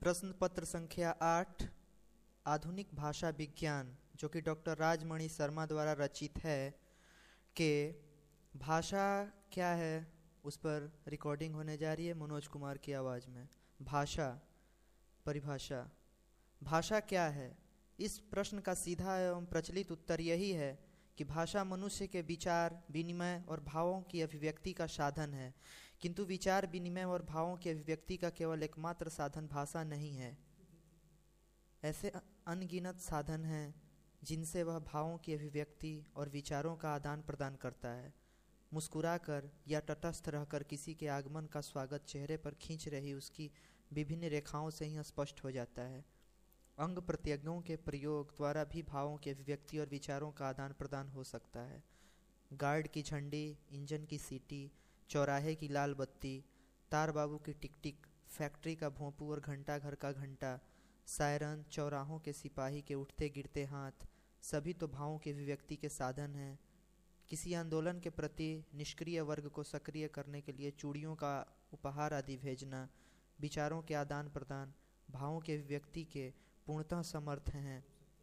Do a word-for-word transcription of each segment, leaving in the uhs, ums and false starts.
प्रश्न पत्र संख्या आठ, आधुनिक भाषा विज्ञान, जो कि डॉक्टर राजमणि शर्मा द्वारा रचित है, कि भाषा क्या है उस पर रिकॉर्डिंग होने जा रही है मनोज कुमार की आवाज़ में। भाषा परिभाषा, भाषा क्या है? इस प्रश्न का सीधा एवं प्रचलित उत्तर यही है कि भाषा मनुष्य के विचार विनिमय और भावों की अभिव्यक्ति का साधन है, किंतु विचार विनिमय और भावों की अभिव्यक्ति का केवल एकमात्र साधन भाषा नहीं है। ऐसे अनगिनत साधन हैं जिनसे वह भावों की अभिव्यक्ति और विचारों का आदान प्रदान करता है। मुस्कुराकर या तटस्थ रहकर किसी के आगमन का स्वागत चेहरे पर खींच रही उसकी विभिन्न रेखाओं से ही स्पष्ट हो जाता है। अंग प्रत्यंगों के प्रयोग द्वारा भी भावों की अभिव्यक्ति और विचारों का आदान प्रदान हो सकता है। गार्ड की झंडी, इंजन की सीटी, चौराहे की लाल बत्ती, तार बाबू की टिक टिक, फैक्ट्री का भोंपू और घंटा घर का घंटा, सायरन, चौराहों के सिपाही के उठते गिरते हाथ, सभी तो भावों की अभिव्यक्ति के साधन हैं। किसी आंदोलन के प्रति निष्क्रिय वर्ग को सक्रिय करने के लिए चूड़ियों का उपहार आदि भेजना, विचारों के आदान प्रदान भावों के अभिव्यक्ति के पूर्णतः समर्थ हैं।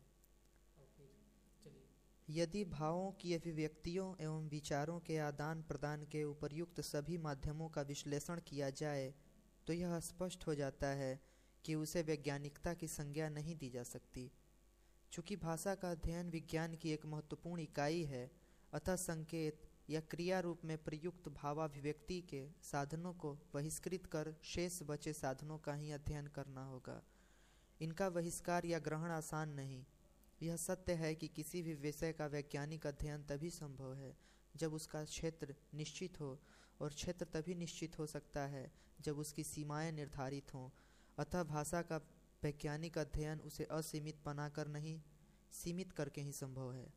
यदि भावों की अभिव्यक्तियों एवं विचारों के आदान प्रदान के उपर्युक्त सभी माध्यमों का विश्लेषण किया जाए तो यह स्पष्ट हो जाता है कि उसे वैज्ञानिकता की संज्ञा नहीं दी जा सकती। चूँकि भाषा का अध्ययन विज्ञान की एक महत्वपूर्ण इकाई है, अतः संकेत या क्रिया रूप में प्रयुक्त भावाभिव्यक्ति के साधनों को बहिष्कृत कर शेष बचे साधनों का ही अध्ययन करना होगा। इनका बहिष्कार या ग्रहण आसान नहीं। यह सत्य है कि किसी भी विषय का वैज्ञानिक अध्ययन तभी संभव है जब उसका क्षेत्र निश्चित हो, और क्षेत्र तभी निश्चित हो सकता है जब उसकी सीमाएं निर्धारित हों। अतः भाषा का वैज्ञानिक अध्ययन उसे असीमित बनाकर नहीं, सीमित करके ही संभव है।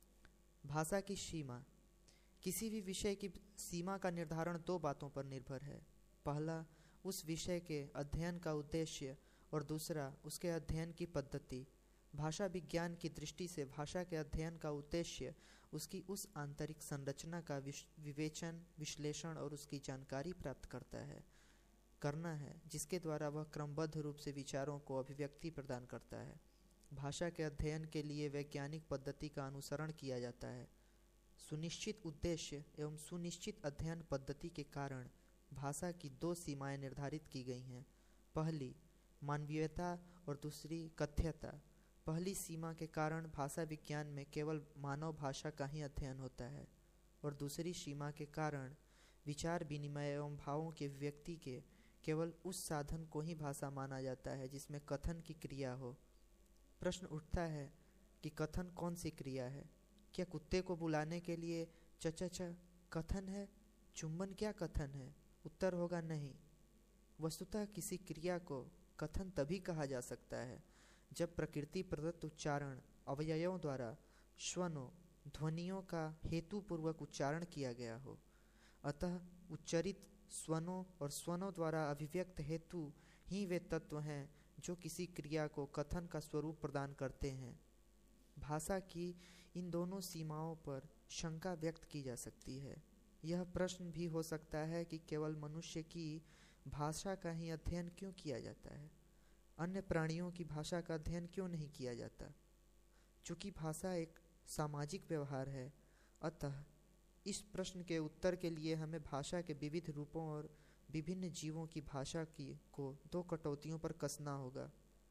भाषा की सीमा, किसी भी विषय की सीमा का निर्धारण दो बातों पर निर्भर है। पहला, उस विषय के अध्ययन का उद्देश्य, और दूसरा, उसके अध्ययन की पद्धति। भाषा विज्ञान की दृष्टि से भाषा के अध्ययन का उद्देश्य उसकी उस आंतरिक संरचना का विवेचन, विश्लेषण और उसकी जानकारी प्राप्त करता है करना है जिसके द्वारा वह क्रमबद्ध रूप से विचारों को अभिव्यक्ति प्रदान करता है। भाषा के अध्ययन के लिए वैज्ञानिक पद्धति का अनुसरण किया जाता है। सुनिश्चित उद्देश्य एवं सुनिश्चित अध्ययन पद्धति के कारण भाषा की दो सीमाएं निर्धारित की गई हैं। पहली मानवीयता और दूसरी कथ्यता। पहली सीमा के कारण भाषा विज्ञान में केवल मानव भाषा का ही अध्ययन होता है, और दूसरी सीमा के कारण विचार विनिमय एवं भावों की अभिव्यक्ति के केवल उस साधन को ही भाषा माना जाता है जिसमें कथन की क्रिया हो। प्रश्न उठता है कि कथन कौन सी क्रिया है? क्या कुत्ते को बुलाने के लिए च च च कथन है? चुंबन क्या कथन है? उत्तर होगा नहीं। वस्तुतः किसी क्रिया को कथन तभी कहा जा सकता है जब प्रकृति प्रदत्त उच्चारण अवयवों द्वारा स्वनों ध्वनियों का हेतुपूर्वक उच्चारण किया गया हो। अतः उच्चरित स्वनों और स्वनों द्वारा अभिव्यक्त हेतु ही वे तत्व हैं जो किसी क्रिया को कथन का स्वरूप प्रदान करते हैं। भाषा की इन दोनों सीमाओं पर शंका व्यक्त की जा सकती है। यह प्रश्न भी हो सकता है कि केवल मनुष्य की भाषा का ही अध्ययन क्यों किया जाता है, अन्य प्राणियों की भाषा का अध्ययन क्यों नहीं किया जाता? चूँकि भाषा एक सामाजिक व्यवहार है, अतः इस प्रश्न के उत्तर के लिए हमें भाषा के विविध रूपों और विभिन्न जीवों की भाषा की को दो कटौतियों पर कसना होगा।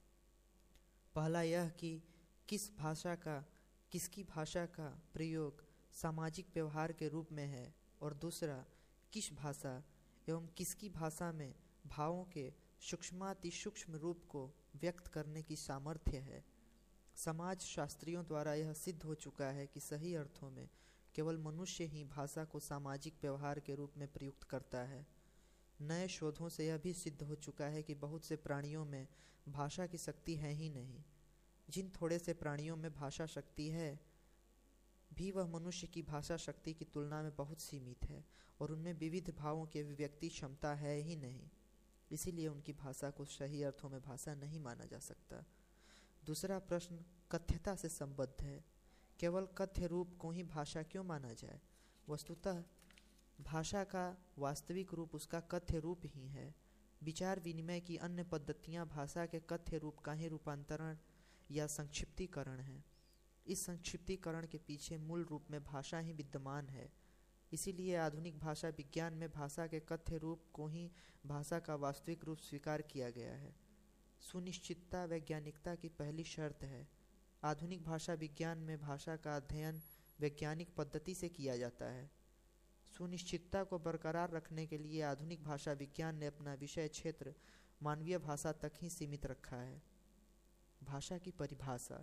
पहला यह कि किस भाषा का किसकी भाषा का प्रयोग सामाजिक व्यवहार के रूप में है, और दूसरा, किस भाषा एवं किसकी भाषा में भावों के सूक्ष्माति सूक्ष्म रूप को व्यक्त करने की सामर्थ्य है। समाज शास्त्रियों द्वारा यह सिद्ध हो चुका है कि सही अर्थों में केवल मनुष्य ही भाषा को सामाजिक व्यवहार के रूप में प्रयुक्त करता है। नए शोधों से यह भी सिद्ध हो चुका है कि बहुत से प्राणियों में भाषा की शक्ति है ही नहीं। जिन थोड़े से प्राणियों में भाषा शक्ति है भी वह मनुष्य की भाषा शक्ति की तुलना में बहुत सीमित है, और उनमें विविध भावों की अभिव्यक्ति क्षमता है ही नहीं। इसीलिए उनकी भाषा को सही अर्थों में भाषा नहीं माना जा सकता। दूसरा प्रश्न कथ्यता से संबद्ध है। केवल कथ्य रूप को ही भाषा क्यों माना जाए? वस्तुतः भाषा का वास्तविक रूप उसका कथ्य रूप ही है। विचार विनिमय की अन्य पद्धतियां भाषा के कथ्य रूप का ही रूपांतरण या संक्षिप्तीकरण है। इस संक्षिप्तीकरण के पीछे मूल रूप में भाषा ही विद्यमान है। इसीलिए आधुनिक भाषा विज्ञान में भाषा के कथ्य रूप को ही भाषा का वास्तविक रूप स्वीकार किया गया है। सुनिश्चितता वैज्ञानिकता की पहली शर्त है। आधुनिक भाषा विज्ञान में भाषा का अध्ययन वैज्ञानिक पद्धति से किया जाता है। सुनिश्चितता को बरकरार रखने के लिए आधुनिक भाषा विज्ञान ने अपना विषय क्षेत्र मानवीय भाषा तक ही सीमित रखा है। भाषा की परिभाषा।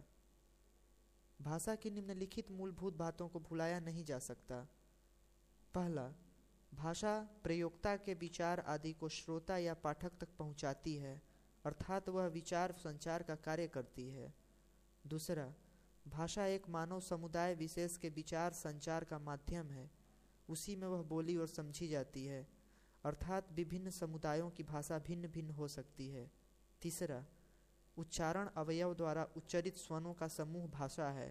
भाषा की निम्नलिखित मूलभूत बातों को भुलाया नहीं जा सकता। पहला, भाषा प्रयोक्ता के विचार आदि को श्रोता या पाठक तक पहुंचाती है, अर्थात वह विचार संचार का कार्य करती है। दूसरा, भाषा एक मानव समुदाय विशेष के विचार संचार का माध्यम है। उसी में वह बोली और समझी जाती है, अर्थात विभिन्न समुदायों की भाषा भिन्न भिन्न हो सकती है। तीसरा, उच्चारण अवयव द्वारा उच्चरित स्वनों का समूह भाषा है।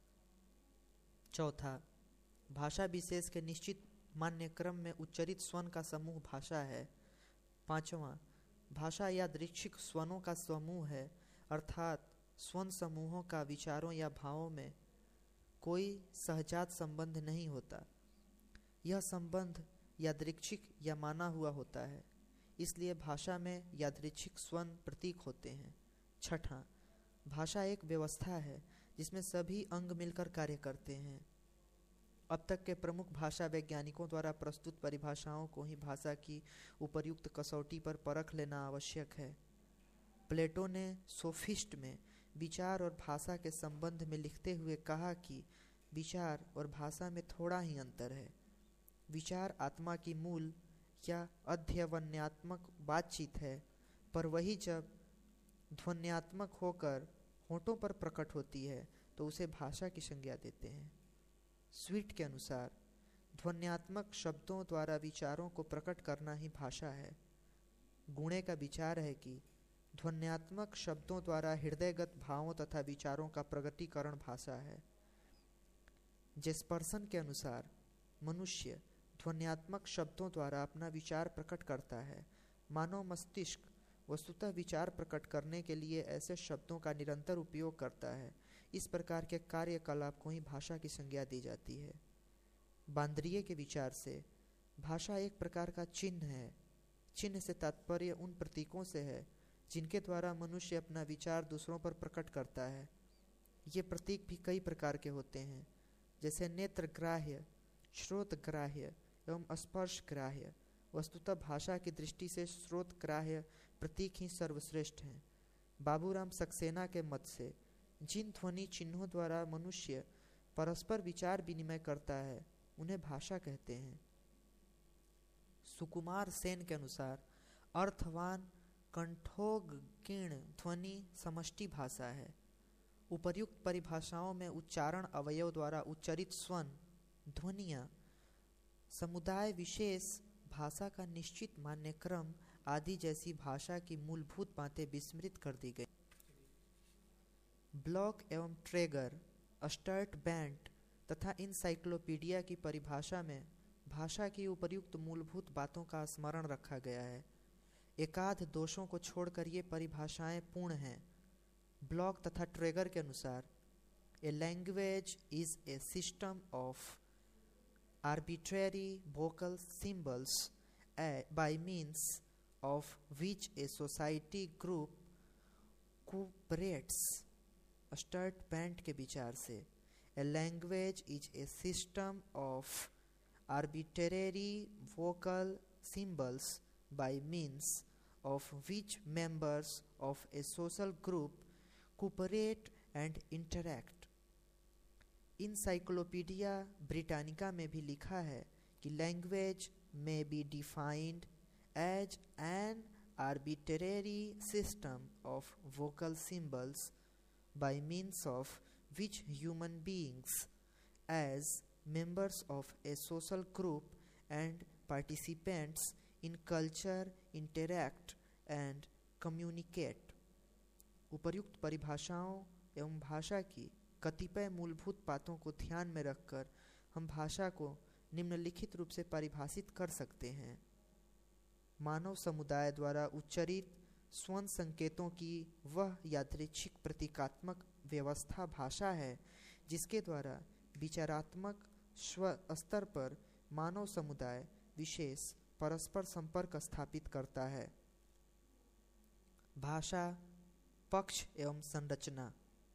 चौथा, भाषा विशेष के निश्चित मान्य क्रम में उच्चरित स्वन का समूह भाषा है। पांचवा, भाषा यादृच्छिक स्वनों का समूह है, अर्थात स्वन समूहों का विचारों या भावों में कोई सहजात संबंध नहीं होता। यह संबंध यादृच्छिक या माना हुआ होता है, इसलिए भाषा में यादृच्छिक स्वन प्रतीक होते हैं। छठा, भाषा एक व्यवस्था है जिसमें सभी अंग मिलकर कार्य करते हैं। अब तक के प्रमुख भाषा वैज्ञानिकों द्वारा प्रस्तुत परिभाषाओं को ही भाषा की उपर्युक्त कसौटी पर परख लेना आवश्यक है। प्लेटो ने सोफिस्ट में विचार और भाषा के संबंध में लिखते हुए कहा कि विचार और भाषा में थोड़ा ही अंतर है। विचार आत्मा की मूल या अध्यवन्यात्मक बातचीत है, पर वही जब ध्वन्यात्मक होकर होठों पर प्रकट होती है तो उसे भाषा की संज्ञा देते हैं। स्वीट के अनुसार ध्वन्यात्मक शब्दों द्वारा विचारों को प्रकट करना ही भाषा है। गुणे का विचार है कि ध्वन्यात्मक शब्दों द्वारा हृदयगत भावों तथा विचारों का प्रगटीकरण भाषा है। जेस्पर्सन के अनुसार मनुष्य ध्वन्यात्मक शब्दों द्वारा अपना विचार प्रकट करता है। मानव मस्तिष्क वस्तुतः विचार प्रकट करने के लिए ऐसे शब्दों का निरंतर उपयोग करता है। इस प्रकार के कार्यकलाप को ही भाषा की संज्ञा दी जाती है। बांद्रिये के विचार से भाषा एक प्रकार का चिन्ह है। चिन्ह से तात्पर्य उन प्रतीकों से है जिनके द्वारा मनुष्य अपना विचार दूसरों पर प्रकट करता है। ये प्रतीक भी कई प्रकार के होते हैं, जैसे नेत्र ग्राह्य, श्रोत ग्राह्य एवं स्पर्श ग्राह्य। वस्तुतः भाषा की दृष्टि से श्रोत ग्राह्य प्रतीक ही सर्वश्रेष्ठ हैं। बाबूराम सक्सेना के मत से जिन ध्वनि चिन्हों द्वारा मनुष्य परस्पर विचार विनिमय करता है उन्हें भाषा कहते हैं। सुकुमार सेन के अनुसार अर्थवान कंठोगीर्ण ध्वनि समष्टि भाषा है। उपर्युक्त परिभाषाओं में उच्चारण अवयव द्वारा उच्चरित स्वन ध्वनियाँ समुदाय विशेष भाषा का निश्चित मान्य क्रम आदि जैसी भाषा की मूलभूत बातें विस्मृत कर दी गई। ब्लॉक एवं ट्रेगर, स्टर्ट बैंट तथा इनसाइक्लोपीडिया की परिभाषा में भाषा की उपर्युक्त मूलभूत बातों का स्मरण रखा गया है। एकाध दोषों को छोड़कर ये परिभाषाएं पूर्ण हैं। ब्लॉक तथा ट्रेगर के अनुसार a language is a system of arbitrary vocal symbols uh, by means of which a society group cooperates। Sturtevant के विचार से a language is a system of arbitrary vocal symbols by means of which members of a social group cooperate and interact। Encyclopaedia Britannica में भी लिखा है कि language में be defined as an arbitrary system of vocal symbols by means of which human beings as members of a social group and participants in culture interact and communicate. उपर्युक्त परिभाषाओं एवं भाषा की कतिपय मूलभूत बातों को ध्यान में रखकर हम भाषा को निम्नलिखित रूप से परिभाषित कर सकते हैं। मानव समुदाय द्वारा उच्चरित स्वन संकेतों की वह यादृच्छिक प्रतीकात्मक व्यवस्था भाषा है जिसके द्वारा विचारात्मक स्व स्तर पर मानव समुदाय विशेष परस्पर संपर्क स्थापित करता है। भाषा, पक्ष एवं संरचना।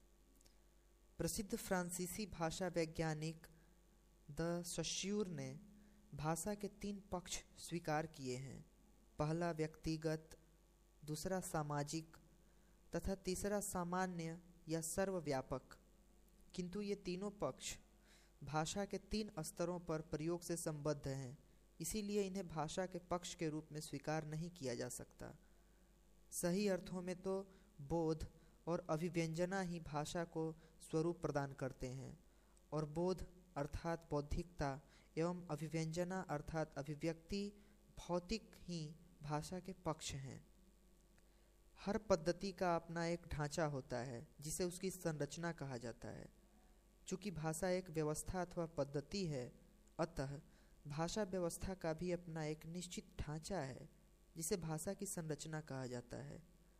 प्रसिद्ध फ्रांसीसी भाषा वैज्ञानिक द सश्यूर ने भाषा के तीन पक्ष स्वीकार किए हैं। पहला व्यक्तिगत, दूसरा सामाजिक तथा तीसरा सामान्य या सर्वव्यापक। किंतु ये तीनों पक्ष भाषा के तीन स्तरों पर प्रयोग से संबद्ध हैं, इसीलिए इन्हें भाषा के पक्ष के रूप में स्वीकार नहीं किया जा सकता। सही अर्थों में तो बोध और अभिव्यंजना ही भाषा को स्वरूप प्रदान करते हैं, और बोध अर्थात बौद्धिकता एवं अभिव्यंजना अर्थात अभिव्यक्ति भौतिक ही भाषा के पक्ष हैं। हर पद्धति का अपना एक ढांचा होता है जिसे उसकी संरचना कहा जाता है। चूँकि भाषा एक व्यवस्था अथवा पद्धति है, अतः भाषा व्यवस्था का भी अपना एक निश्चित ढांचा है जिसे भाषा की संरचना कहा जाता है।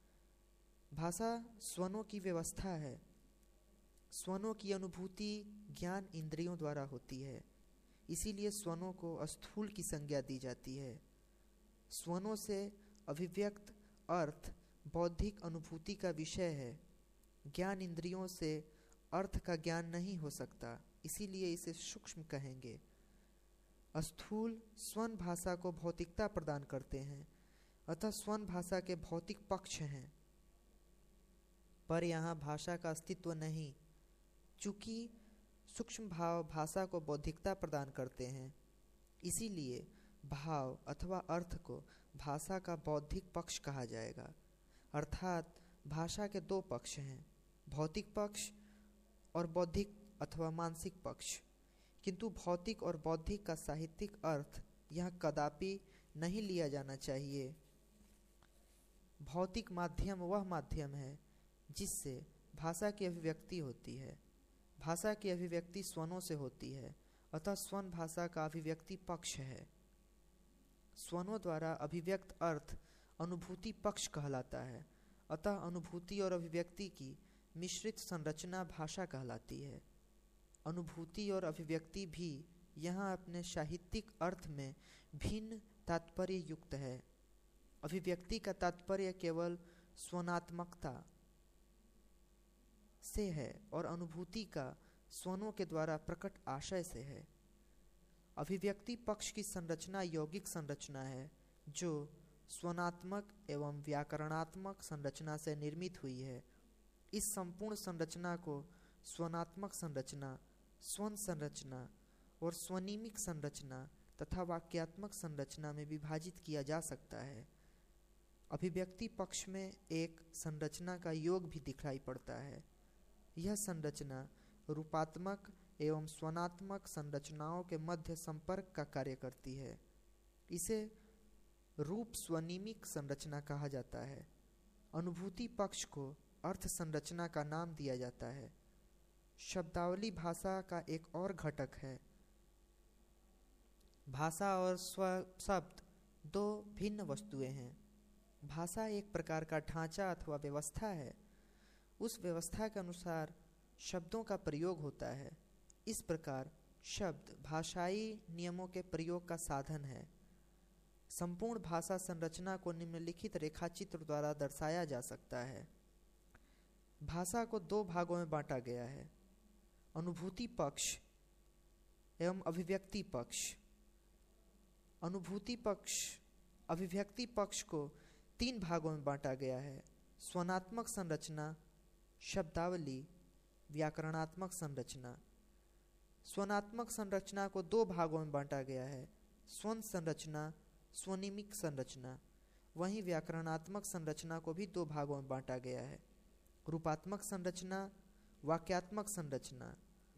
भाषा स्वनों की व्यवस्था है। स्वनों की अनुभूति ज्ञान इंद्रियों द्वारा होती है, इसीलिए स्वनों को स्थूल की संज्ञा दी जाती है। स्वनों से अभिव्यक्त अर्थ बौद्धिक अनुभूति का विषय है। ज्ञान इंद्रियों से अर्थ का ज्ञान नहीं हो सकता, इसीलिए इसे सूक्ष्म कहेंगे। स्थूल स्वन भाषा को भौतिकता प्रदान करते हैं, अतः स्वन भाषा के भौतिक पक्ष हैं। पर यहाँ भाषा का अस्तित्व नहीं, चूँकि सूक्ष्म भाव भाषा को बौद्धिकता प्रदान करते हैं, इसीलिए भाव अथवा अर्थ को भाषा का बौद्धिक पक्ष कहा जाएगा। अर्थात भाषा के दो पक्ष हैं, भौतिक पक्ष और बौद्धिक अथवा मानसिक पक्ष। किंतु भौतिक और बौद्धिक का साहित्यिक अर्थ यह कदापि नहीं लिया जाना चाहिए। भौतिक माध्यम वह माध्यम है जिससे भाषा की अभिव्यक्ति होती है। भाषा की अभिव्यक्ति स्वनों से होती है, अतः स्वन भाषा का अभिव्यक्ति पक्ष है। स्वनों द्वारा अभिव्यक्त अर्थ अनुभूति पक्ष कहलाता है, अतः अनुभूति और अभिव्यक्ति की मिश्रित संरचना भाषा कहलाती है। अनुभूति और अभिव्यक्ति भी यहाँ अपने साहित्यिक अर्थ में भिन्न तात्पर्य युक्त है। अभिव्यक्ति का तात्पर्य केवल स्वनात्मकता से है और अनुभूति का स्वनों के द्वारा प्रकट आशय से है। अभिव्यक्ति पक्ष की संरचना यौगिक संरचना है जो स्वनात्मक एवं व्याकरणात्मक संरचना से निर्मित हुई है। इस संपूर्ण संरचना को स्वनात्मक संरचना, स्वन संरचना और स्वनिमिक संरचना तथा वाक्यात्मक संरचना में विभाजित किया जा सकता है। अभिव्यक्ति पक्ष में एक संरचना का योग भी दिखाई पड़ता है। यह संरचना रूपात्मक एवं स्वनात्मक संरचनाओं के मध्य संपर्क का कार्य करती है। इसे रूप स्वनिमिक संरचना कहा जाता है। अनुभूति पक्ष को अर्थ संरचना का नाम दिया जाता है। शब्दावली भाषा का एक और घटक है। भाषा और स्व शब्द दो भिन्न वस्तुएं हैं। भाषा एक प्रकार का ढांचा अथवा व्यवस्था है। उस व्यवस्था के अनुसार शब्दों का प्रयोग होता है। इस प्रकार शब्द भाषाई नियमों के प्रयोग का साधन है। संपूर्ण भाषा संरचना को निम्नलिखित रेखाचित्र द्वारा दर्शाया जा सकता है। भाषा को दो भागों में बांटा गया है, अनुभूति पक्ष एवं अभिव्यक्ति पक्ष। अनुभूति पक्ष अभिव्यक्ति पक्ष को तीन भागों में बांटा गया है, स्वनात्मक संरचना, शब्दावली, व्याकरणात्मक संरचना। स्वनात्मक संरचना को दो भागों में बांटा गया है, स्वन संरचना, स्वनिमिक संरचना। वहीं व्याकरणात्मक संरचना को भी दो भागों में बांटा गया है, रूपात्मक संरचना, वाक्यात्मक संरचना।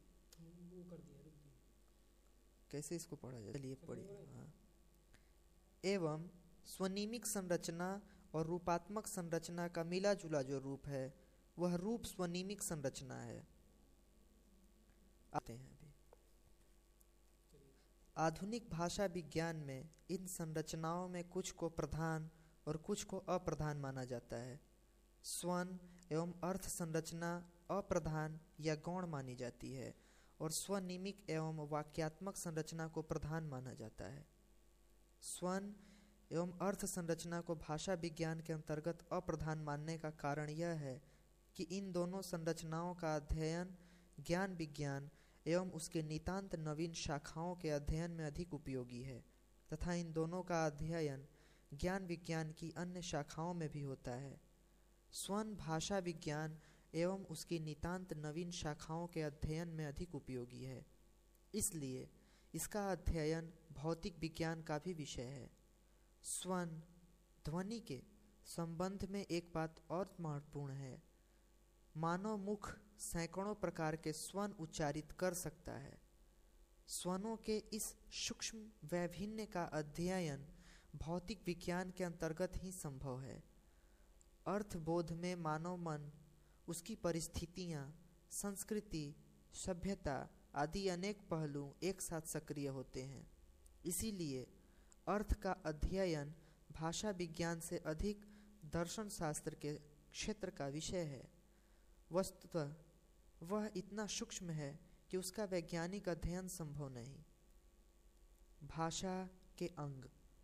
कैसे इसको पढ़ा जाए, चलिए पढ़िए। हाँ। एवं स्वनिमिक संरचना और रूपात्मक संरचना का मिला जुला जो रूप है वह रूप स्वनिमिक संरचना है। आते हैं अभी। आधुनिक भाषा विज्ञान में इन संरचनाओं में कुछ को प्रधान और कुछ को अप्रधान माना जाता है। स्वन एवं अर्थ संरचना अप्रधान या गौण मानी जाती है और स्वनिमिक एवं वाक्यात्मक संरचना को प्रधान माना जाता है। स्वन एवं अर्थ संरचना को भाषा विज्ञान के अंतर्गत अप्रधान मानने का कारण यह है कि इन दोनों संरचनाओं का अध्ययन ज्ञान विज्ञान एवं उसके नितांत नवीन शाखाओं के अध्ययन में अधिक उपयोगी है तथा इन दोनों का अध्ययन ज्ञान विज्ञान की अन्य शाखाओं में भी होता है। स्वन भाषा विज्ञान एवं उसकी नितांत नवीन शाखाओं के अध्ययन में अधिक उपयोगी है, इसलिए इसका अध्ययन भौतिक विज्ञान का भी विषय है। स्वन ध्वनि के संबंध में एक बात और महत्वपूर्ण है। मानव मुख सैकड़ों प्रकार के स्वन उच्चारित कर सकता है। स्वनों के इस सूक्ष्म वैभिन्न का अध्ययन भौतिक विज्ञान के अंतर्गत ही संभव है। अर्थबोध में मानव मन, उसकी परिस्थितियाँ, संस्कृति, सभ्यता आदि अनेक पहलू एक साथ सक्रिय होते हैं। इसीलिए अर्थ का अध्ययन भाषा विज्ञान से अधिक दर्शन शास्त्र के क्षेत्र का विषय है। वस्तुतः वह इतना सूक्ष्म है कि उसका वैज्ञानिक अध्ययन संभव नहीं। भाषा के अंग।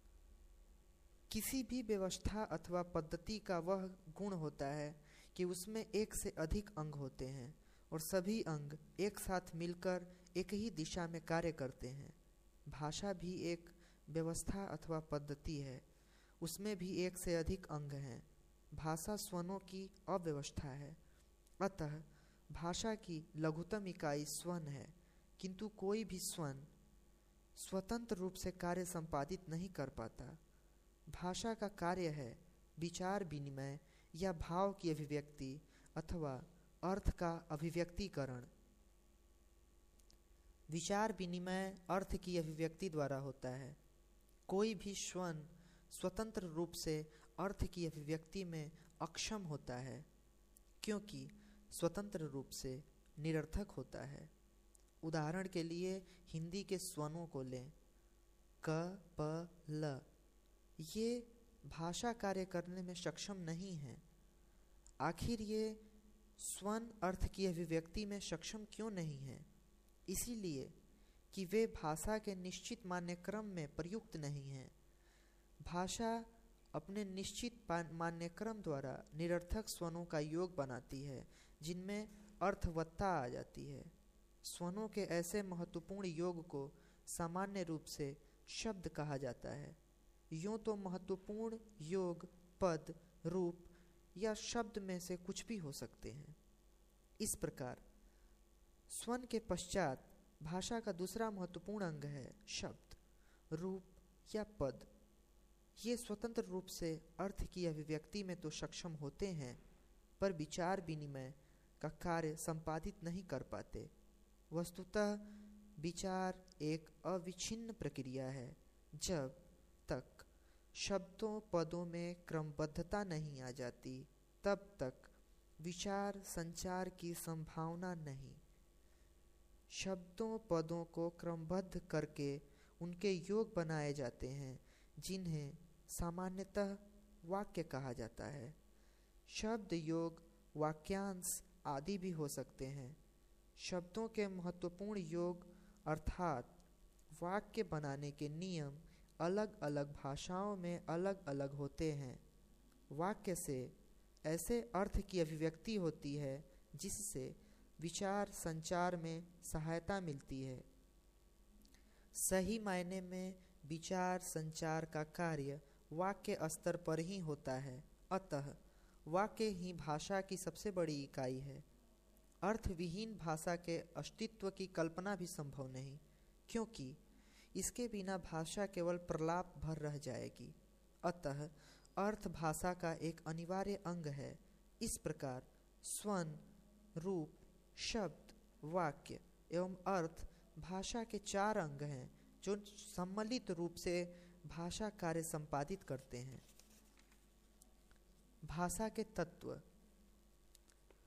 किसी भी व्यवस्था अथवा पद्धति का वह गुण होता है कि उसमें एक से अधिक अंग होते हैं और सभी अंग एक साथ मिलकर एक ही दिशा में कार्य करते हैं। भाषा भी एक व्यवस्था अथवा पद्धति है, उसमें भी एक से अधिक अंग हैं। भाषा स्वनों की अव्यवस्था है, अतः भाषा की लघुतम इकाई स्वन है, किंतु कोई भी स्वन स्वतंत्र रूप से कार्य संपादित नहीं कर पाता। भाषा का कार्य है विचार विनिमय या भाव की अभिव्यक्ति अथवा अर्थ का अभिव्यक्तिकरण। विचार विनिमय अर्थ की अभिव्यक्ति द्वारा होता है। कोई भी स्वन स्वतंत्र रूप से अर्थ की अभिव्यक्ति में अक्षम होता है, क्योंकि स्वतंत्र रूप से निरर्थक होता है। उदाहरण के लिए हिंदी के स्वनों को लें। क, प, ल। ये भाषा कार्य करने में सक्षम नहीं है। आखिर ये स्वन अर्थ की अभिव्यक्ति में सक्षम क्यों नहीं है? इसीलिए कि वे भाषा के निश्चित मान्यक्रम में प्रयुक्त नहीं हैं। भाषा अपने निश्चित मान्यक्रम द्वारा निरर्थक स्वनों का योग बनाती है, जिनमें अर्थवत्ता आ जाती है। स्वनों के ऐसे महत्वपूर्ण योग को सामान्य रूप से शब्द कहा जाता है। यूँ तो महत्वपूर्ण योग पद, रूप या शब्द में से कुछ भी हो सकते हैं। इस प्रकार स्वन के पश्चात भाषा का दूसरा महत्वपूर्ण अंग है शब्द, रूप या पद। ये स्वतंत्र रूप से अर्थ की अभिव्यक्ति में तो सक्षम होते हैं, पर विचार विनिमय का कार्य संपादित नहीं कर पाते। वस्तुतः विचार एक अविच्छिन्न प्रक्रिया है। जब तक शब्दों पदों में क्रमबद्धता नहीं आ जाती, तब तक विचार संचार की संभावना नहीं। शब्दों पदों को क्रमबद्ध करके उनके योग बनाए जाते हैं, जिन्हें सामान्यतः वाक्य कहा जाता है। शब्द योग वाक्यांश आदि भी हो सकते हैं। शब्दों के महत्वपूर्ण योग अर्थात वाक्य बनाने के नियम अलग अलग भाषाओं में अलग अलग होते हैं। वाक्य से ऐसे अर्थ की अभिव्यक्ति होती है जिससे विचार संचार में सहायता मिलती है। सही मायने में विचार संचार का कार्य वाक्य स्तर पर ही होता है, अतः वाक्य ही भाषा की सबसे बड़ी इकाई है। अर्थविहीन भाषा के अस्तित्व की कल्पना भी संभव नहीं, क्योंकि इसके बिना भाषा केवल प्रलाप भर रह जाएगी। अतः अर्थ भाषा का एक अनिवार्य अंग है। इस प्रकार स्वन, रूप, शब्द, वाक्य एवं अर्थ भाषा के चार अंग हैं जो सम्मिलित रूप से भाषा कार्य संपादित करते हैं। भाषा के तत्व।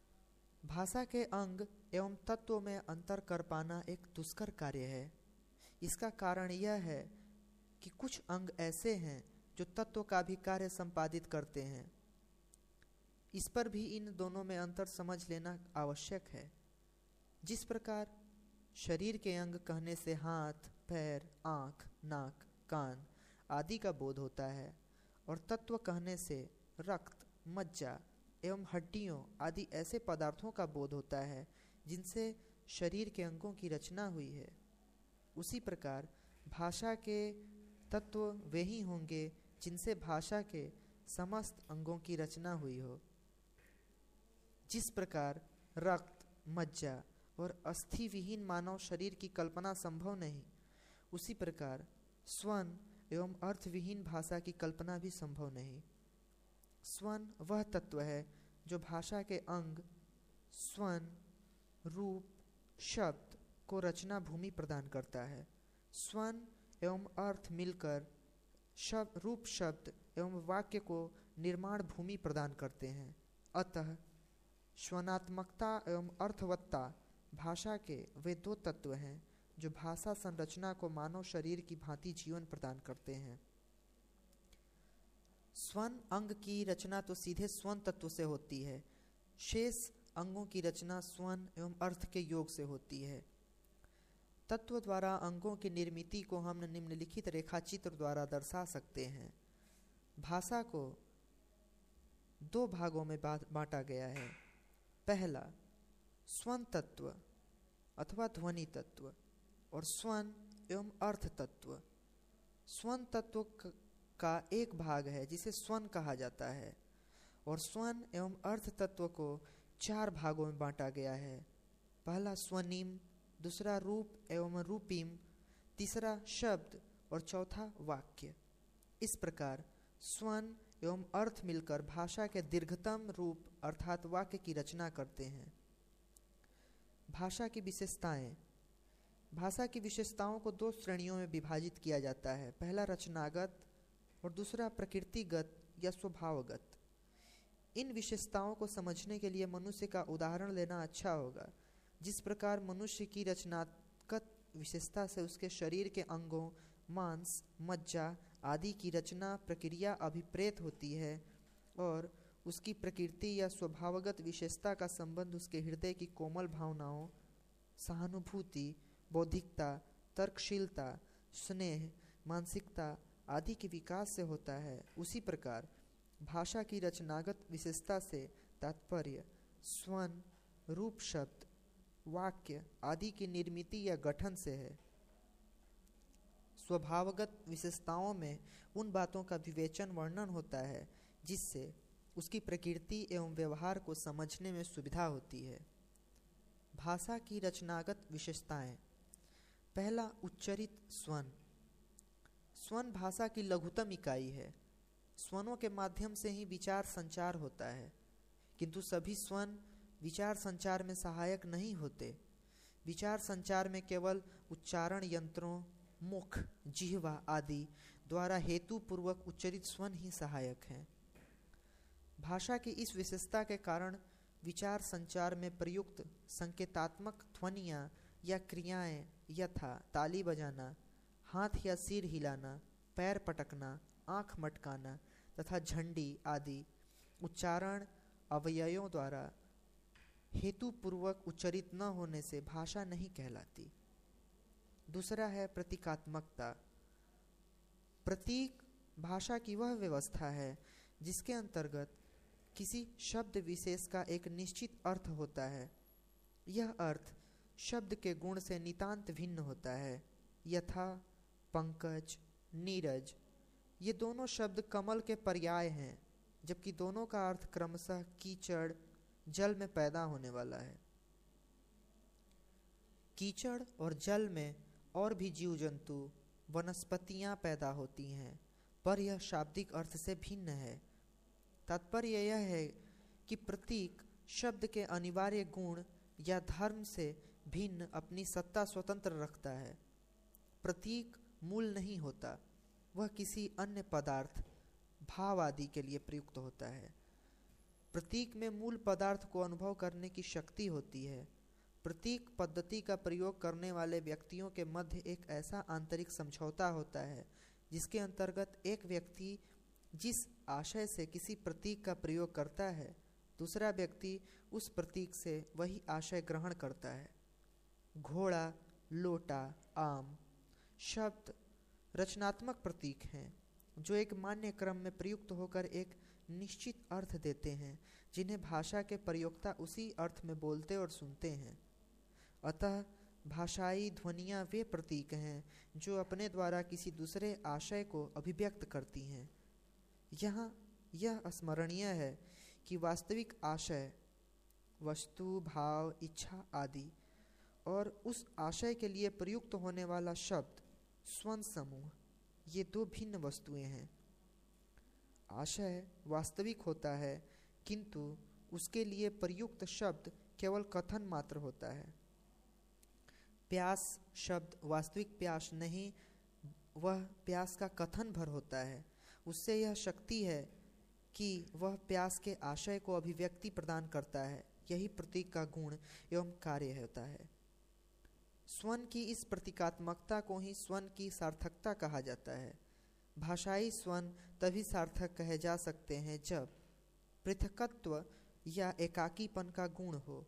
भाषा के अंग एवं तत्व में अंतर कर पाना एक दुष्कर कार्य है। इसका कारण यह है कि कुछ अंग ऐसे हैं जो तत्व का भी कार्य संपादित करते हैं। इस पर भी इन दोनों में अंतर समझ लेना आवश्यक है। जिस प्रकार शरीर के अंग कहने से हाथ, पैर, आँख, नाक, कान आदि का बोध होता है और तत्व कहने से रक्त, मज्जा एवं हड्डियों आदि ऐसे पदार्थों का बोध होता है जिनसे शरीर के अंगों की रचना हुई है, उसी प्रकार भाषा के तत्व वे ही होंगे जिनसे भाषा के समस्त अंगों की रचना हुई हो। जिस प्रकार रक्त, मज्जा और अस्थि विहीन मानव शरीर की कल्पना संभव नहीं, उसी प्रकार स्वन एवं अर्थविहीन भाषा की कल्पना भी संभव नहीं। स्वन वह तत्व है जो भाषा के अंग स्वन, रूप, शब्द को रचना भूमि प्रदान करता है। स्वन एवं अर्थ मिलकर शब्द, रूप, शब्द एवं वाक्य को निर्माण भूमि प्रदान करते हैं। अतः स्वनात्मकता एवं अर्थवत्ता भाषा के वे दो तत्व हैं जो भाषा संरचना को मानव शरीर की भांति जीवन प्रदान करते हैं। स्वन अंग की रचना तो सीधे स्वन तत्व से होती है, शेष अंगों की रचना स्वन एवं अर्थ के योग से होती है। तत्व द्वारा अंगों की निर्मिति को हम निम्नलिखित रेखाचित्र द्वारा दर्शा सकते हैं। भाषा को दो भागों में बांटा गया है। पहला स्वन तत्व अथवा ध्वनि तत्व और स्वन एवं अर्थ तत्व। स्वन तत्व का एक भाग है जिसे स्वन कहा जाता है और स्वन एवं अर्थ तत्व को चार भागों में बांटा गया है। पहला स्वनिम, दूसरा रूप एवं रूपिम, तीसरा शब्द और चौथा वाक्य। इस प्रकार स्वन एवं अर्थ मिलकर भाषा के दीर्घतम रूप अर्थात वाक्य की रचना करते हैं। भाषा की विशेषताएं। भाषा की विशेषताओं को दो श्रेणियों में विभाजित किया जाता है। पहला रचनागत और दूसरा प्रकृतिगत या स्वभावगत। इन विशेषताओं को समझने के लिए मनुष्य का उदाहरण लेना अच्छा होगा। जिस प्रकार मनुष्य की रचनात्मक विशेषता से उसके शरीर के अंगों, मांस, मज्जा आदि की रचना प्रक्रिया अभिप्रेत होती है और उसकी प्रकृति या स्वभावगत विशेषता का संबंध उसके हृदय की कोमल भावनाओं, सहानुभूति, बौद्धिकता, तर्कशीलता, स्नेह, मानसिकता आदि के विकास से होता है, उसी प्रकार भाषा की रचनागत विशेषता से तात्पर्य स्वन, रूप, शब्द, वाक्य आदि की निर्मिति या गठन से है। स्वभावगत विशेषताओं में उन बातों का विवेचन वर्णन होता है जिससे उसकी प्रकृति एवं व्यवहार को समझने में सुविधा होती है। भाषा की रचनागत विशेषताएं। पहला उच्चरित स्वन। स्वन भाषा की लघुतम इकाई है। स्वनों के माध्यम से ही विचार संचार होता है, किंतु सभी स्वन विचार संचार में सहायक नहीं होते। विचार संचार में केवल उच्चारण यंत्रों, मुख, जिह्वा आदि द्वारा हेतु पूर्वक उच्चरित स्वन ही सहायक हैं। भाषा की इस विशेषता के कारण विचार संचार में प्रयुक्त संकेतात्मक ध्वनियाँ या क्रियाएं यथा ताली बजाना, हाथ या सिर हिलाना, पैर पटकना, आँख मटकाना तथा झंडी आदि उच्चारण अवयवों द्वारा हेतुपूर्वक उच्चरित न होने से भाषा नहीं कहलाती। दूसरा है प्रतीकात्मकता। प्रतीक भाषा की वह व्यवस्था है जिसके अंतर्गत किसी शब्द विशेष का एक निश्चित अर्थ होता है। यह अर्थ शब्द के गुण से नितांत भिन्न होता है। यथा पंकज, नीरज ये दोनों शब्द कमल के पर्याय हैं, जबकि दोनों का अर्थ क्रमशः कीचड़, जल में पैदा होने वाला है। कीचड़ और जल में और भी जीव जंतु, वनस्पतियां पैदा होती हैं, पर यह शाब्दिक अर्थ से भिन्न है। तात्पर्य यह है कि प्रतीक शब्द के अनिवार्य गुण या धर्म से भिन्न अपनी सत्ता स्वतंत्र रखता है। प्रतीक मूल नहीं होता, वह किसी अन्य पदार्थ, भाव आदि के लिए प्रयुक्त होता है। प्रतीक में मूल पदार्थ को अनुभव करने की शक्ति होती है। प्रतीक पद्धति का प्रयोग करने वाले व्यक्तियों के मध्य एक ऐसा आंतरिक समझौता होता है जिसके अंतर्गत एक व्यक्ति जिस आशय से किसी प्रतीक का प्रयोग करता है, दूसरा व्यक्ति उस प्रतीक से वही आशय ग्रहण करता है। घोड़ा, लोटा, आम शब्द रचनात्मक प्रतीक हैं जो एक मान्य क्रम में प्रयुक्त होकर एक निश्चित अर्थ देते हैं, जिन्हें भाषा के प्रयोक्ता उसी अर्थ में बोलते और सुनते हैं। अतः भाषाई ध्वनियाँ वे प्रतीक हैं जो अपने द्वारा किसी दूसरे आशय को अभिव्यक्त करती हैं। यहाँ यह स्मरणीय है कि वास्तविक आशय वस्तु, भाव, इच्छा आदि और उस आशय के लिए प्रयुक्त होने वाला शब्द स्वन समूह, ये दो भिन्न वस्तुएं हैं। आशय वास्तविक होता है किंतु उसके लिए प्रयुक्त शब्द केवल कथन मात्र होता है। प्यास शब्द वास्तविक प्यास नहीं, वह प्यास का कथन भर होता है। उससे यह शक्ति है कि वह प्यास के आशय को अभिव्यक्ति प्रदान करता है। यही प्रतीक का गुण एवं कार्य होता है। स्वन की इस प्रतीकात्मकता को ही स्वन की सार्थकता कहा जाता है। भाषाई स्वन तभी सार्थक कहे जा सकते हैं जब पृथकत्व या एकाकीपन का गुण हो।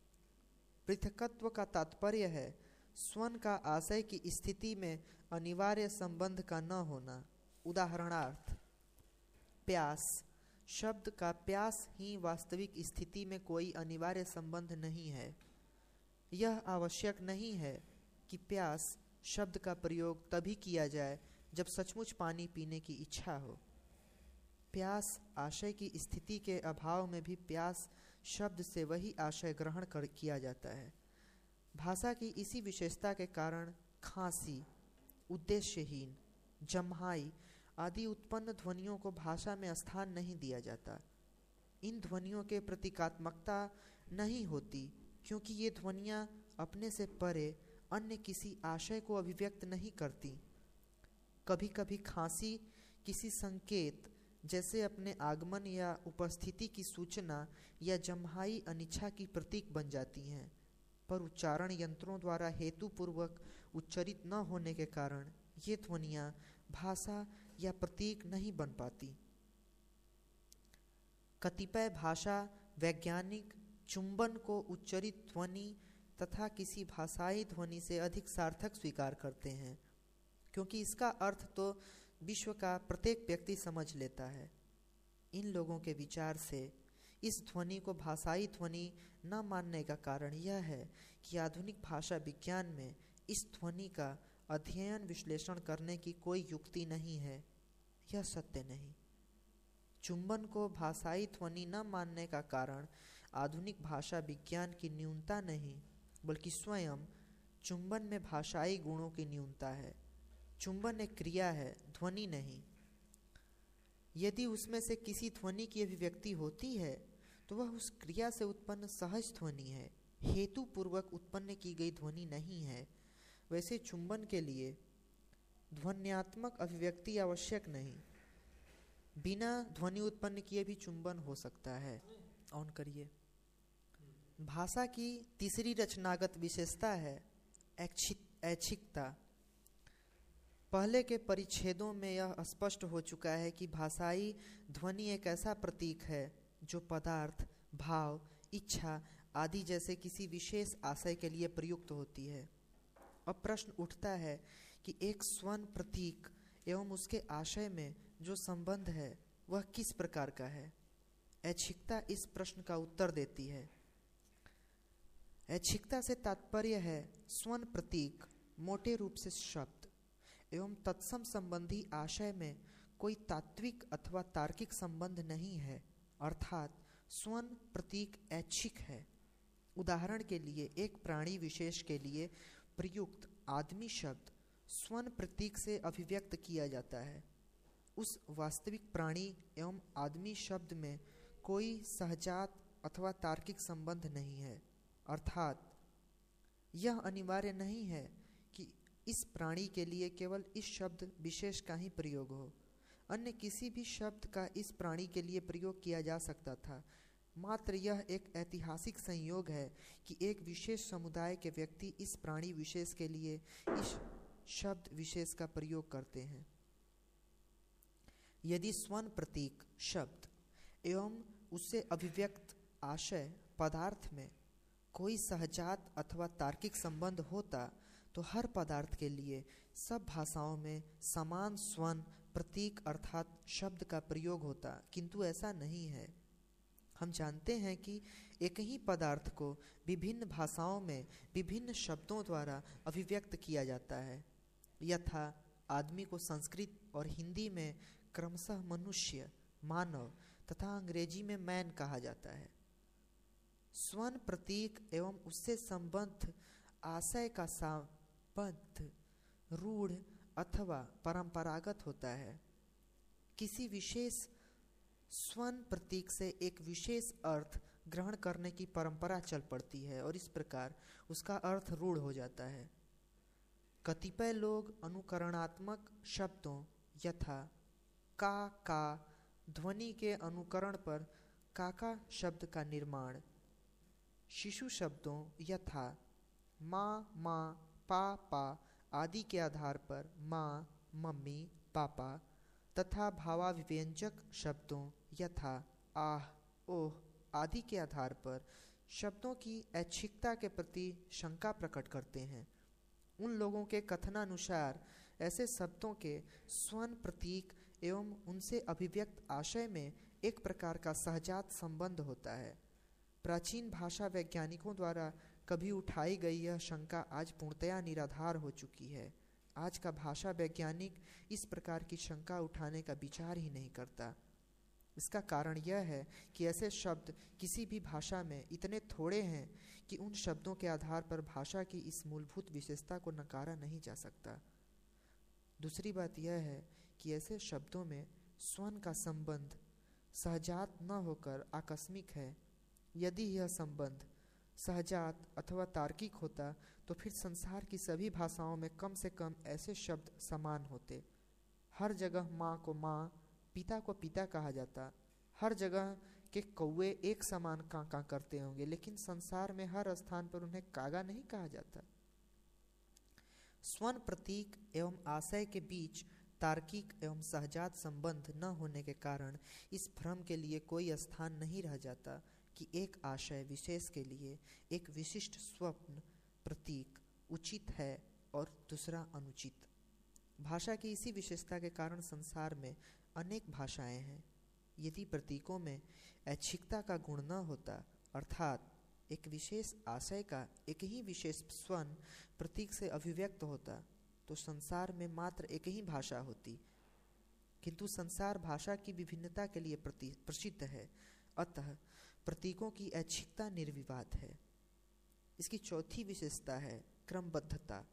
पृथकत्व का तात्पर्य है स्वन का आशय की स्थिति में अनिवार्य संबंध का न होना। उदाहरणार्थ, प्यास शब्द का प्यास ही वास्तविक स्थिति में कोई अनिवार्य संबंध नहीं है। यह आवश्यक नहीं है कि प्यास शब्द का प्रयोग तभी किया जाए जब सचमुच पानी पीने की इच्छा हो। प्यास आशय की स्थिति के अभाव में भी प्यास शब्द से वही आशय ग्रहण कर किया जाता है। भाषा की इसी विशेषता के कारण खांसी, उद्देश्यहीन, जम्हाई आदि उत्पन्न ध्वनियों को भाषा में स्थान नहीं दिया जाता। इन ध्वनियों के प्रतीकात्मकता नहीं होती क्योंकि ये ध्वनियाँ अपने से परे अन्य किसी आशय को अभिव्यक्त नहीं करती। कभी कभी खांसी किसी संकेत जैसे अपने आगमन या उपस्थिति की सूचना या जम्हाई अनिच्छा की प्रतीक बन जाती हैं, पर उच्चारण यंत्रों द्वारा हेतुपूर्वक उच्चरित न होने के कारण ये ध्वनियाँ भाषा या प्रतीक नहीं बन पाती। कतिपय भाषा वैज्ञानिक चुंबन को उच्चरित ध्वनि तथा किसी भाषाई ध्वनि से अधिक सार्थक स्वीकार करते हैं, क्योंकि इसका अर्थ तो विश्व का प्रत्येक व्यक्ति समझ लेता है। इन लोगों के विचार से इस ध्वनि को भाषाई ध्वनि न मानने का कारण यह है कि आधुनिक भाषा विज्ञान में इस ध्वनि का अध्ययन विश्लेषण करने की कोई युक्ति नहीं है। यह सत्य नहीं। चुंबन को भाषाई ध्वनि न मानने का कारण आधुनिक भाषा विज्ञान की न्यूनता नहीं, बल्कि स्वयं चुंबन में भाषाई गुणों की न्यूनता है। चुंबन एक क्रिया है, ध्वनि नहीं। यदि उसमें से किसी ध्वनि की अभिव्यक्ति होती है तो वह उस क्रिया से उत्पन्न सहज ध्वनि है, हेतु पूर्वक उत्पन्न की गई ध्वनि नहीं है। वैसे चुंबन के लिए ध्वन्यात्मक अभिव्यक्ति आवश्यक नहीं, बिना ध्वनि उत्पन्न किए भी चुंबन हो सकता है। ऑन करिए। भाषा की तीसरी रचनागत विशेषता है ऐच्छिकता। पहले के परिच्छेदों में यह स्पष्ट हो चुका है कि भाषाई ध्वनि एक ऐसा प्रतीक है जो पदार्थ, भाव, इच्छा आदि जैसे किसी विशेष आशय के लिए प्रयुक्त होती है। अब प्रश्न उठता है कि एक स्वन प्रतीक एवं उसके आशय में जो संबंध है वह किस प्रकार का है। ऐच्छिकता इस प्रश्न का उत्तर देती है। ऐच्छिकता से तात्पर्य है स्वन प्रतीक मोटे रूप से शब्द एवं तत्सम संबंधी आशय में कोई तात्विक अथवा तार्किक संबंध नहीं है, अर्थात स्वन प्रतीक ऐच्छिक है। उदाहरण के लिए एक प्राणी विशेष के लिए प्रयुक्त आदमी शब्द स्वन प्रतीक से अभिव्यक्त किया जाता है। उस वास्तविक प्राणी एवं आदमी शब्द में कोई सहजात अथवा तार्किक संबंध नहीं है, अर्थात यह अनिवार्य नहीं है कि इस प्राणी के लिए केवल इस शब्द विशेष का ही प्रयोग हो। अन्य किसी भी शब्द का इस प्राणी के लिए प्रयोग किया जा सकता था, मात्र यह एक ऐतिहासिक संयोग है कि एक विशेष समुदाय के व्यक्ति इस प्राणी विशेष के लिए इस शब्द विशेष का प्रयोग करते हैं। यदि स्वर्ण प्रतीक शब्द एवं उससे अभिव्यक्त आशय पदार्थ में कोई सहजात अथवा तार्किक संबंध होता तो हर पदार्थ के लिए सब भाषाओं में समान स्वर्ण प्रतीक अर्थात शब्द का प्रयोग होता, किंतु ऐसा नहीं है। हम जानते हैं कि एक ही पदार्थ को विभिन्न भाषाओं में विभिन्न शब्दों द्वारा अभिव्यक्त किया जाता है। यथा आदमी को संस्कृत और हिंदी में क्रमशः मनुष्य, मानव तथा अंग्रेजी में मैन कहा जाता है। स्वर्ण प्रतीक एवं उससे संबद्ध आशय का संबंध रूढ़ अथवा परंपरागत होता है। किसी विशेष स्वर्ण प्रतीक से एक विशेष अर्थ ग्रहण करने की परंपरा चल पड़ती है और इस प्रकार उसका अर्थ रूढ़ हो जाता है। कतिपय लोग अनुकरणात्मक शब्दों यथा का का ध्वनि के अनुकरण पर काका शब्द का निर्माण, शिशु शब्दों यथा माँ माँ पा पा आदि के आधार पर माँ मम्मी पापा तथा भावाभिव्यंजक शब्दों यथा आह ओह आदि के आधार पर शब्दों की ऐच्छिकता के प्रति शंका प्रकट करते हैं। उन लोगों के कथनानुसार ऐसे शब्दों के स्वर्ण प्रतीक एवं उनसे अभिव्यक्त आशय में एक प्रकार का सहजात संबंध होता है। प्राचीन भाषा वैज्ञानिकों द्वारा कभी उठाई गई यह शंका आज पूर्णतया निराधार हो चुकी है। आज का भाषा वैज्ञानिक इस प्रकार की शंका उठाने का विचार ही नहीं करता। इसका कारण यह है कि ऐसे शब्द किसी भी भाषा में इतने थोड़े हैं कि उन शब्दों के आधार पर भाषा की इस मूलभूत विशेषता को नकारा नहीं जा सकता। दूसरी बात यह है कि ऐसे शब्दों में स्वर्ण का संबंध सहजात न होकर आकस्मिक है। यदि यह संबंध सहजात अथवा तार्किक होता तो फिर संसार की सभी भाषाओं में कम से कम ऐसे शब्द समान होते। हर जगह माँ को माँ, पिता को पिता कहा जाता। हर जगह के कौवे एक समान कां कां करते होंगे, लेकिन संसार में हर स्थान पर उन्हें कागा नहीं कहा जाता। स्वर्ण प्रतीक एवं आशय के बीच तार्किक एवं सहजात संबंध न होने के कारण इस भ्रम के लिए कोई स्थान नहीं रह जाता कि एक आशय विशेष के लिए एक विशिष्ट स्वप्न प्रतीक उचित है और दूसरा अनुचित। भाषा की इसी विशेषता के कारण संसार में अनेक भाषाएं हैं। यदि प्रतीकों में ऐच्छिकता का गुण न होता, अर्थात एक विशेष आशय का एक ही विशेष स्वर्ण प्रतीक से अभिव्यक्त होता, तो संसार में मात्र एक ही भाषा होती। किंतु संसार भाषा की विभिन्नता के लिए प्रसिद्ध है, अतः प्रतीकों की ऐच्छिकता निर्विवाद है। इसकी चौथी विशेषता है क्रमबद्धता।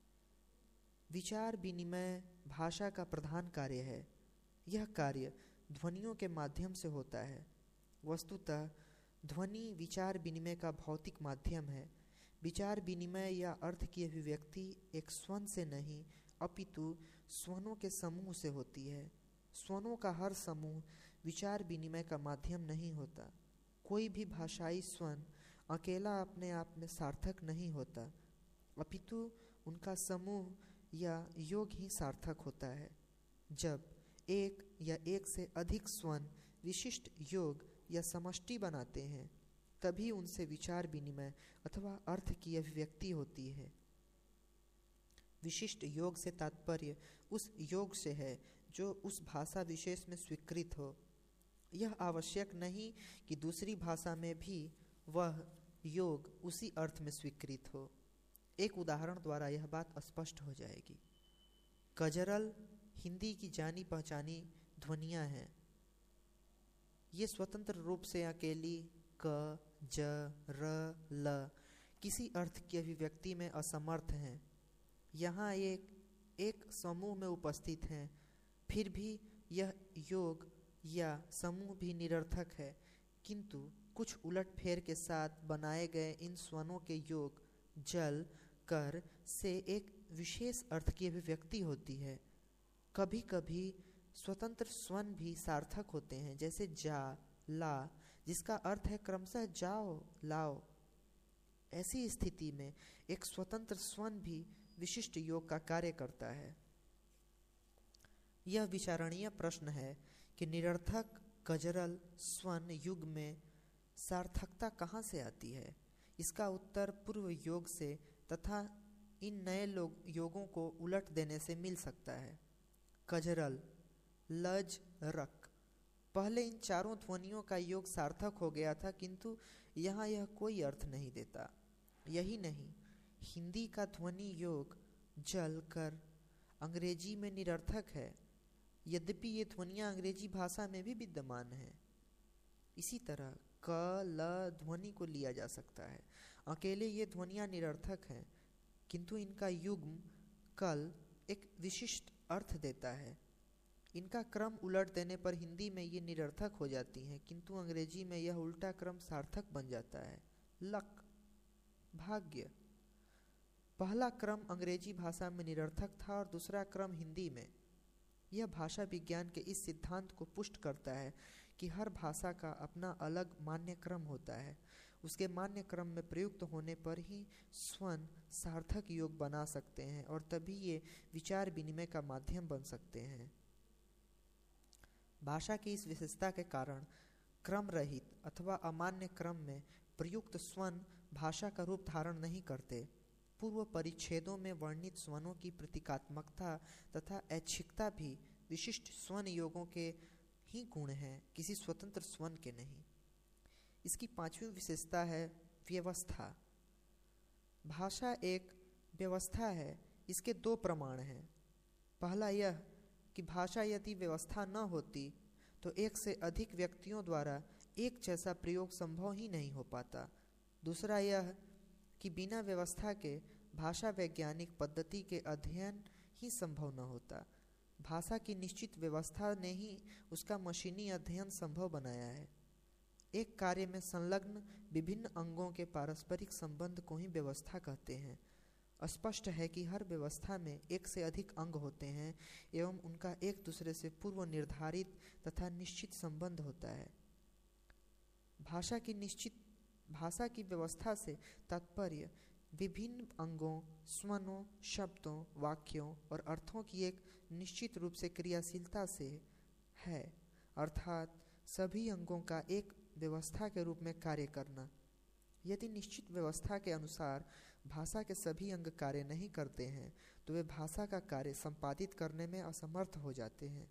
विचार विनिमय भाषा का प्रधान कार्य है। यह कार्य ध्वनियों के माध्यम से होता है। वस्तुतः ध्वनि विचार विनिमय का भौतिक माध्यम है। विचार विनिमय या अर्थ की अभिव्यक्ति एक स्वर्ण से नहीं अपितु स्वनों के समूह से होती है। स्वनों का हर समूह विचार विनिमय का माध्यम नहीं होता। कोई भी भाषाई स्वर्ण अकेला अपने आप में सार्थक नहीं होता, अपितु उनका समूह या योग ही सार्थक होता है। जब एक या एक से अधिक स्वर्ण विशिष्ट योग या समष्टि बनाते हैं, तभी उनसे विचार विनिमय अथवा अर्थ की अभिव्यक्ति होती है। विशिष्ट योग से तात्पर्य उस योग से है जो उस भाषा विशेष में स्वीकृत हो। यह आवश्यक नहीं कि दूसरी भाषा में भी वह योग उसी अर्थ में स्वीकृत हो। एक उदाहरण द्वारा यह बात स्पष्ट हो जाएगी। कजरल हिंदी की जानी पहचानी ध्वनियाँ हैं। ये स्वतंत्र रूप से अकेली क, ज, र, ल किसी अर्थ की अभिव्यक्ति में असमर्थ हैं। यहाँ एक एक समूह में उपस्थित हैं, फिर भी यह योग या समूह भी निरर्थक है। किंतु कुछ उलटफेर के साथ बनाए गए इन स्वनों के योग जल कर से एक विशेष अर्थ की अभिव्यक्ति होती है। कभी कभी स्वतंत्र स्वन भी सार्थक होते हैं, जैसे जा, ला जिसका अर्थ है क्रमशः जाओ लाओ। ऐसी स्थिति में एक स्वतंत्र स्वन भी विशिष्ट योग का कार्य करता है। यह विचारणीय प्रश्न है कि निरर्थक गजरल स्वन युग में सार्थकता कहाँ से आती है। इसका उत्तर पूर्व योग से तथा इन नए लोग योगों को उलट देने से मिल सकता है। कजरल, लज, रक, पहले इन चारों ध्वनियों का योग सार्थक हो गया था, किंतु यहाँ यह कोई अर्थ नहीं देता। यही नहीं, हिंदी का ध्वनि योग जल कर अंग्रेजी में निरर्थक है, यद्यपि ये ध्वनियाँ अंग्रेजी भाषा में भी विद्यमान हैं। इसी तरह क ल ध्वनि को लिया जा सकता है। अकेले ये ध्वनियाँ निरर्थक हैं, किंतु इनका युग्म कल एक विशिष्ट अर्थ देता है। इनका क्रम उलट देने पर हिंदी में ये निरर्थक हो जाती हैं, किंतु अंग्रेजी में यह उल्टा क्रम सार्थक बन जाता है। लक, भाग्य, पहला क्रम अंग्रेजी भाषा में निरर्थक था और दूसरा क्रम हिंदी में। यह भाषा विज्ञान के इस सिद्धांत को पुष्ट करता है कि हर भाषा का अपना अलग मान्य क्रम होता है। उसके मान्य क्रम में प्रयुक्त होने पर ही स्वन सार्थक योग बना सकते हैं और तभी ये विचार विनिमय का माध्यम बन सकते हैं। भाषा की इस विशेषता के कारण क्रम रहित अथवा अमान्य क्रम में प्रयुक्त स्वन भाषा का रूप धारण नहीं करते। पूर्व परिच्छेदों में वर्णित स्वनों की प्रतीकात्मकता तथा ऐच्छिकता भी विशिष्ट स्वन योगों के ही गुण हैं, किसी स्वतंत्र स्वन के नहीं। इसकी पांचवी विशेषता है व्यवस्था। भाषा एक व्यवस्था है। इसके दो प्रमाण हैं। पहला यह कि भाषा यदि व्यवस्था न होती तो एक से अधिक व्यक्तियों द्वारा एक जैसा प्रयोग संभव ही नहीं हो पाता। दूसरा यह कि बिना व्यवस्था के भाषा वैज्ञानिक पद्धति के अध्ययन ही संभव न होता। भाषा की निश्चित व्यवस्था ने ही उसका मशीनी अध्ययन संभव बनाया है। एक कार्य में संलग्न विभिन्न अंगों के पारस्परिक संबंध को ही व्यवस्था कहते हैं। स्पष्ट है कि हर व्यवस्था में एक से अधिक अंग होते हैं एवं उनका एक दूसरे से पूर्व निर्धारित तथा निश्चित संबंध होता है। भाषा की निश्चित भाषा की व्यवस्था से तात्पर्य विभिन्न अंगों, स्वनों, शब्दों, वाक्यों और अर्थों की एक निश्चित रूप से क्रियाशीलता से है, अर्थात सभी अंगों का एक व्यवस्था के रूप में कार्य करना। यदि निश्चित व्यवस्था के अनुसार भाषा के सभी अंग कार्य नहीं करते हैं तो वे भाषा का कार्य संपादित करने में असमर्थ हो जाते हैं।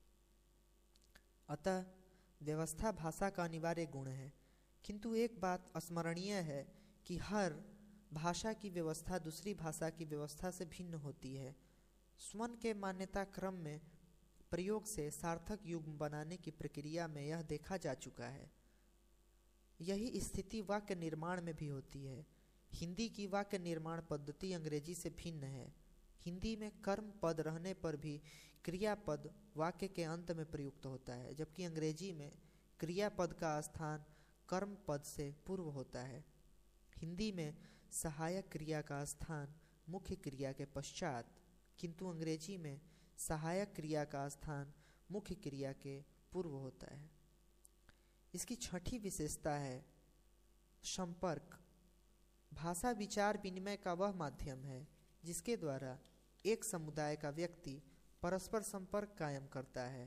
अतः व्यवस्था भाषा का अनिवार्य गुण है, किंतु एक बात स्मरणीय है कि हर भाषा की व्यवस्था दूसरी भाषा की व्यवस्था से भिन्न होती है। स्वन के मान्यता क्रम में प्रयोग से सार्थक युग्म बनाने की प्रक्रिया में यह देखा जा चुका है। यही स्थिति वाक्य निर्माण में भी होती है। हिंदी की वाक्य निर्माण पद्धति अंग्रेजी से भिन्न है। हिंदी में कर्म पद रहने पर भी क्रियापद वाक्य के अंत में प्रयुक्त होता है, जबकि अंग्रेजी में क्रियापद का स्थान कर्म पद से पूर्व होता है। हिंदी में सहायक क्रिया का स्थान मुख्य क्रिया के पश्चात, किंतु अंग्रेजी में सहायक क्रिया का स्थान मुख्य क्रिया के पूर्व होता है। इसकी छठी विशेषता है संपर्क। भाषा विचार विनिमय का वह माध्यम है जिसके द्वारा एक समुदाय का व्यक्ति परस्पर संपर्क कायम करता है।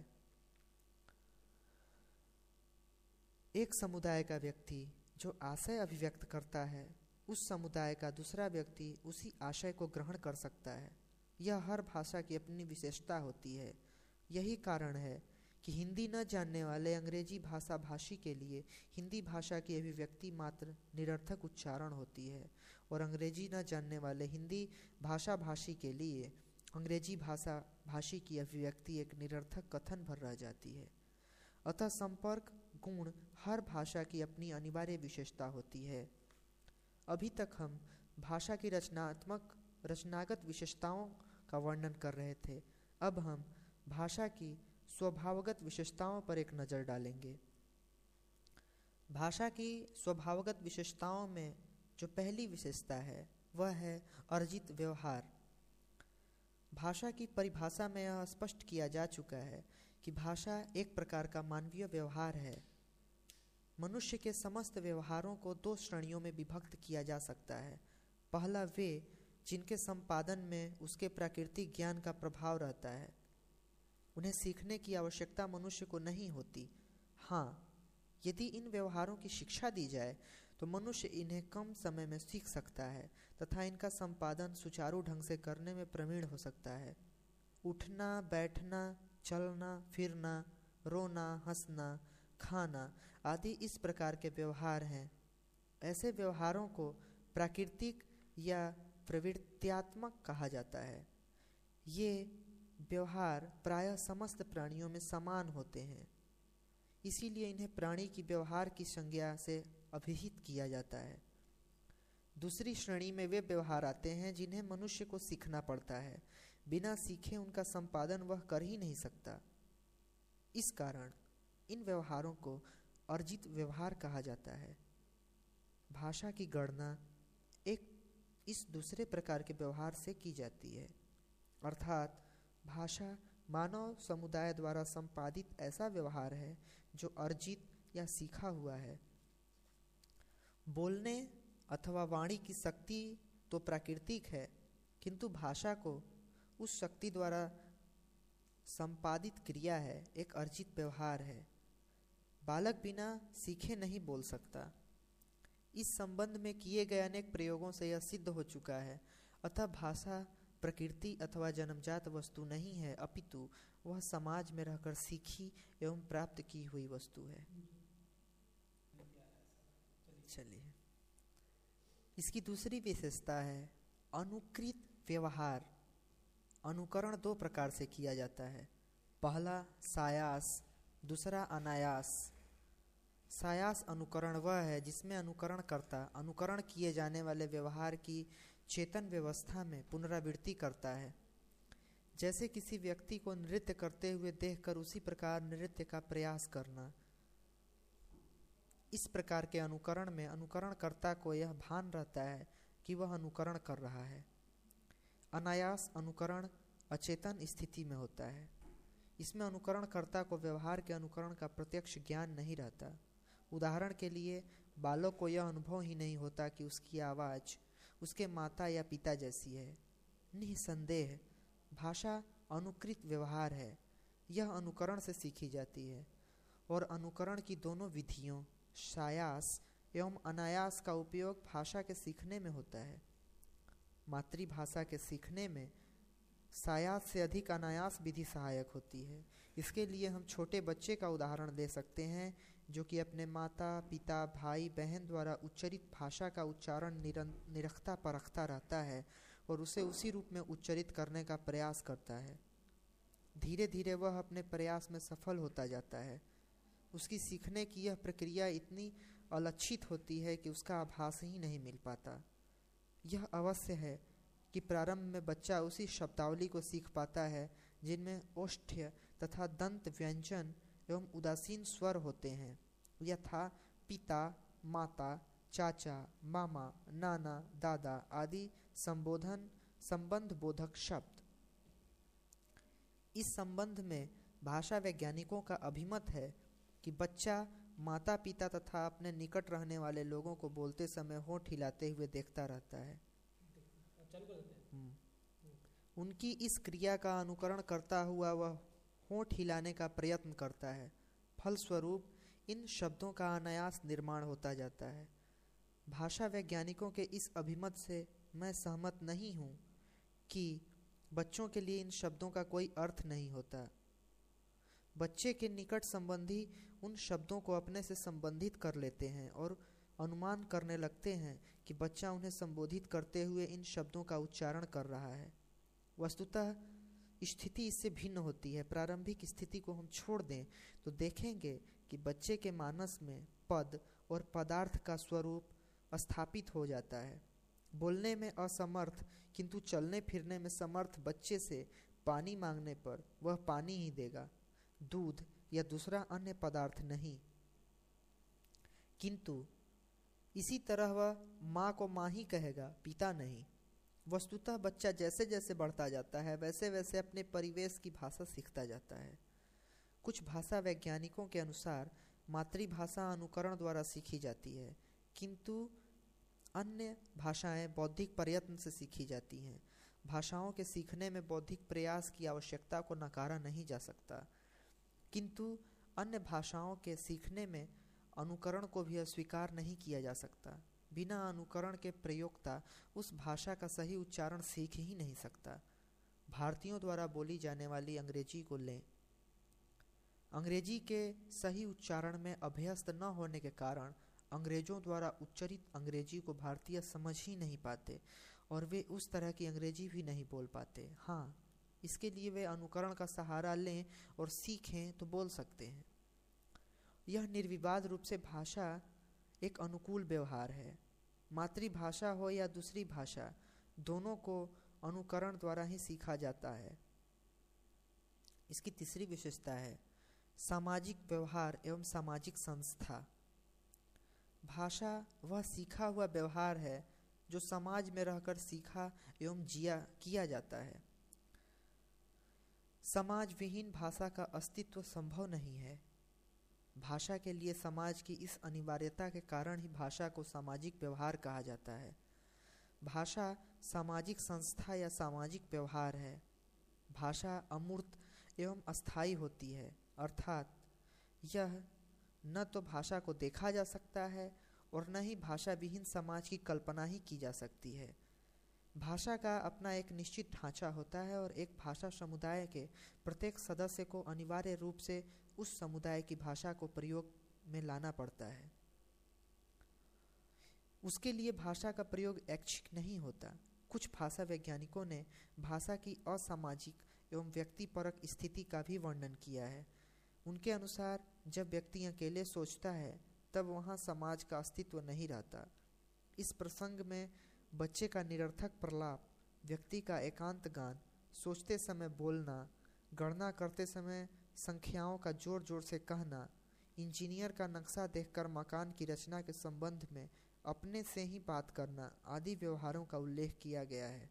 एक समुदाय का व्यक्ति जो आशय अभिव्यक्त करता है, उस समुदाय का दूसरा व्यक्ति उसी आशय को ग्रहण कर सकता है। यह हर भाषा की अपनी विशेषता होती है। यही कारण है कि हिंदी न जानने वाले अंग्रेजी भाषा भाषी के लिए हिंदी भाषा की अभिव्यक्ति मात्र निरर्थक उच्चारण होती है और अंग्रेजी न जानने वाले हिंदी भाषा भाषी के लिए अंग्रेजी भाषा भाषी की अभिव्यक्ति एक निरर्थक कथन भर रह जाती है। अतः संपर्क गुण हर भाषा की अपनी अनिवार्य विशेषता होती है। अभी तक हम भाषा की रचनात्मक रचनागत विशेषताओं का वर्णन कर रहे थे। अब हम भाषा की स्वभावगत विशेषताओं पर एक नज़र डालेंगे। भाषा की स्वभावगत विशेषताओं में जो पहली विशेषता है वह है अर्जित व्यवहार। भाषा की परिभाषा में यह स्पष्ट किया जा चुका है कि भाषा एक प्रकार का मानवीय व्यवहार है। मनुष्य के समस्त व्यवहारों को दो श्रेणियों में विभक्त किया जा सकता है। पहला वे जिनके संपादन में उसके प्राकृतिक ज्ञान का प्रभाव रहता है, उन्हें सीखने की आवश्यकता मनुष्य को नहीं होती। हाँ, यदि इन व्यवहारों की शिक्षा दी जाए तो मनुष्य इन्हें कम समय में सीख सकता है तथा इनका संपादन सुचारू ढंग से करने में प्रवीण हो सकता है। उठना, बैठना, चलना, फिरना, रोना, हंसना, खाना आदि इस प्रकार के व्यवहार हैं। ऐसे व्यवहारों को प्राकृतिक या प्रवृत्त्यात्मक कहा जाता है। ये व्यवहार प्रायः समस्त प्राणियों में समान होते हैं, इसीलिए इन्हें प्राणी की व्यवहार की संज्ञा से अभिहित किया जाता है। दूसरी श्रेणी में वे व्यवहार आते हैं जिन्हें मनुष्य को सीखना पड़ता है। बिना सीखे उनका संपादन वह कर ही नहीं सकता। इस कारण इन व्यवहारों को अर्जित व्यवहार कहा जाता है। भाषा की गणना एक इस दूसरे प्रकार के व्यवहार से की जाती है, अर्थात भाषा मानव समुदाय द्वारा संपादित ऐसा व्यवहार है जो अर्जित या सीखा हुआ है। बोलने अथवा वाणी की शक्ति तो प्राकृतिक है, किंतु भाषा को उस शक्ति द्वारा संपादित क्रिया है, एक अर्जित व्यवहार है। बालक बिना सीखे नहीं बोल सकता। इस संबंध में किए गए अनेक प्रयोगों से यह सिद्ध हो चुका है। अतः भाषा प्रकृति अथवा जन्मजात वस्तु नहीं है, अपितु वह समाज में रहकर सीखी एवं प्राप्त की हुई वस्तु है। चलिए, इसकी दूसरी विशेषता है अनुकृत व्यवहार। अनुकरण दो प्रकार से किया जाता है। पहला सायास, दूसरा अनायास। सायास अनुकरण वह है जिसमें अनुकरणकर्ता अनुकरण किए जाने वाले व्यवहार की चेतन व्यवस्था में पुनरावृत्ति करता है। जैसे किसी व्यक्ति को नृत्य करते हुए देखकर उसी प्रकार नृत्य का प्रयास करना। इस प्रकार के अनुकरण में अनुकरणकर्ता को यह भान रहता है कि वह अनुकरण कर रहा है। अनायास अनुकरण अचेतन स्थिति में होता है। इसमें अनुकरणकर्ता को व्यवहार के अनुकरण का प्रत्यक्ष ज्ञान नहीं रहता। उदाहरण के लिए, बालक को यह अनुभव ही नहीं होता कि उसकी आवाज़ उसके माता या पिता जैसी है। निसंदेह भाषा अनुकृत व्यवहार है। यह अनुकरण से सीखी जाती है और अनुकरण की दोनों विधियों सायास एवं अनायास का उपयोग भाषा के सीखने में होता है। मातृभाषा के सीखने में सायास से अधिक अनायास विधि सहायक होती है। इसके लिए हम छोटे बच्चे का उदाहरण ले सकते हैं जो कि अपने माता पिता भाई बहन द्वारा उच्चरित भाषा का उच्चारण निरखता परखता रहता है और उसे उसी रूप में उच्चरित करने का प्रयास करता है। धीरे धीरे वह अपने प्रयास में सफल होता जाता है। उसकी सीखने की यह प्रक्रिया इतनी अलक्षित होती है कि उसका आभास ही नहीं मिल पाता। यह अवश्य है कि प्रारंभ में बच्चा उसी शब्दावली को सीख पाता है जिनमें ओष्ठ्य तथा दंत व्यंजन एवं उदासीन स्वर होते हैं, यथा पिता, माता, चाचा, मामा, नाना, दादा आदि संबोधन संबंध बोधक शब्द। इस संबंध में भाषा वैज्ञानिकों का अभिमत है कि बच्चा माता पिता तथा अपने निकट रहने वाले लोगों को बोलते समय होंठ हिलाते हुए देखता रहता है। उनकी इस क्रिया का अनुकरण करता हुआ वह होंठ हिलाने का प्रयत्न करता है। फलस्वरूप इन शब्दों का अनायास निर्माण होता जाता है। भाषा वैज्ञानिकों के इस अभिमत से मैं सहमत नहीं हूँ कि बच्चों के लिए इन शब्दों का कोई अर्थ नहीं होता। बच्चे के निकट संबंधी उन शब्दों को अपने से संबंधित कर लेते हैं और अनुमान करने लगते हैं कि बच्चा उन्हें संबोधित करते हुए इन शब्दों का उच्चारण कर रहा है। वस्तुतः स्थिति इससे भिन्न होती है। प्रारंभिक स्थिति को हम छोड़ दें तो देखेंगे कि बच्चे के मानस में पद और पदार्थ का स्वरूप स्थापित हो जाता है। बोलने में असमर्थ किंतु चलने फिरने में समर्थ बच्चे से पानी मांगने पर वह पानी ही देगा, दूध या दूसरा अन्य पदार्थ नहीं। किंतु इसी तरह वह माँ को माँ ही कहेगा, पिता नहीं। वस्तुतः बच्चा जैसे जैसे बढ़ता जाता है वैसे वैसे अपने परिवेश की भाषा सीखता जाता है। कुछ भाषा वैज्ञानिकों के अनुसार मातृभाषा अनुकरण द्वारा सीखी जाती है, किंतु अन्य भाषाएं बौद्धिक प्रयत्न से सीखी जाती हैं। भाषाओं के सीखने में बौद्धिक प्रयास की आवश्यकता को नकारा नहीं जा सकता, किंतु अन्य भाषाओं के सीखने में अनुकरण को भी अस्वीकार नहीं किया जा सकता। बिना अनुकरण के प्रयोक्ता उस भाषा का सही उच्चारण सीख ही नहीं सकता। भारतीयों द्वारा बोली जाने वाली अंग्रेजी को लें। अंग्रेजी के सही उच्चारण में अभ्यस्त न होने के कारण अंग्रेजों द्वारा उच्चरित अंग्रेजी को भारतीय समझ ही नहीं पाते और वे उस तरह की अंग्रेजी भी नहीं बोल पाते। हाँ, इसके लिए वे अनुकरण का सहारा लें और सीखें तो बोल सकते हैं। यह निर्विवाद रूप से भाषा एक अनुकूल व्यवहार है। मातृभाषा हो या दूसरी भाषा, दोनों को अनुकरण द्वारा ही सीखा जाता है। इसकी तीसरी विशेषता है सामाजिक व्यवहार एवं सामाजिक संस्था। भाषा वह सीखा हुआ व्यवहार है जो समाज में रहकर सीखा एवं जिया किया जाता है। समाज विहीन भाषा का अस्तित्व संभव नहीं है। भाषा के लिए समाज की इस अनिवार्यता के कारण ही भाषा को सामाजिक व्यवहार कहा जाता है। भाषा सामाजिक संस्था या सामाजिक व्यवहार है। भाषा अमूर्त एवं अस्थायी होती है, अर्थात यह न तो भाषा को देखा जा सकता है और न ही भाषा विहीन समाज की कल्पना ही की जा सकती है। भाषा का अपना एक निश्चित ढांचा होता है और एक भाषा समुदाय के प्रत्येक सदस्य को अनिवार्य रूप से उस समुदाय की भाषा को प्रयोग में लाना पड़ता है। उसके लिए भाषा का प्रयोग ऐच्छिक नहीं होता। कुछ भाषा वैज्ञानिकों ने भाषा की असामाजिक एवं व्यक्तिपरक स्थिति का भी वर्णन किया है। उनके अनुसार जब व्यक्ति अकेले सोचता है तब वहाँ समाज का अस्तित्व नहीं रहता। इस प्रसंग में बच्चे का निरर्थक प्रलाप, व्यक्ति का एकांत गान, सोचते समय बोलना, गणना करते समय संख्याओं का जोर जोर से कहना, इंजीनियर का नक्शा देखकर मकान की रचना के संबंध में अपने से ही बात करना आदि व्यवहारों का उल्लेख किया गया है।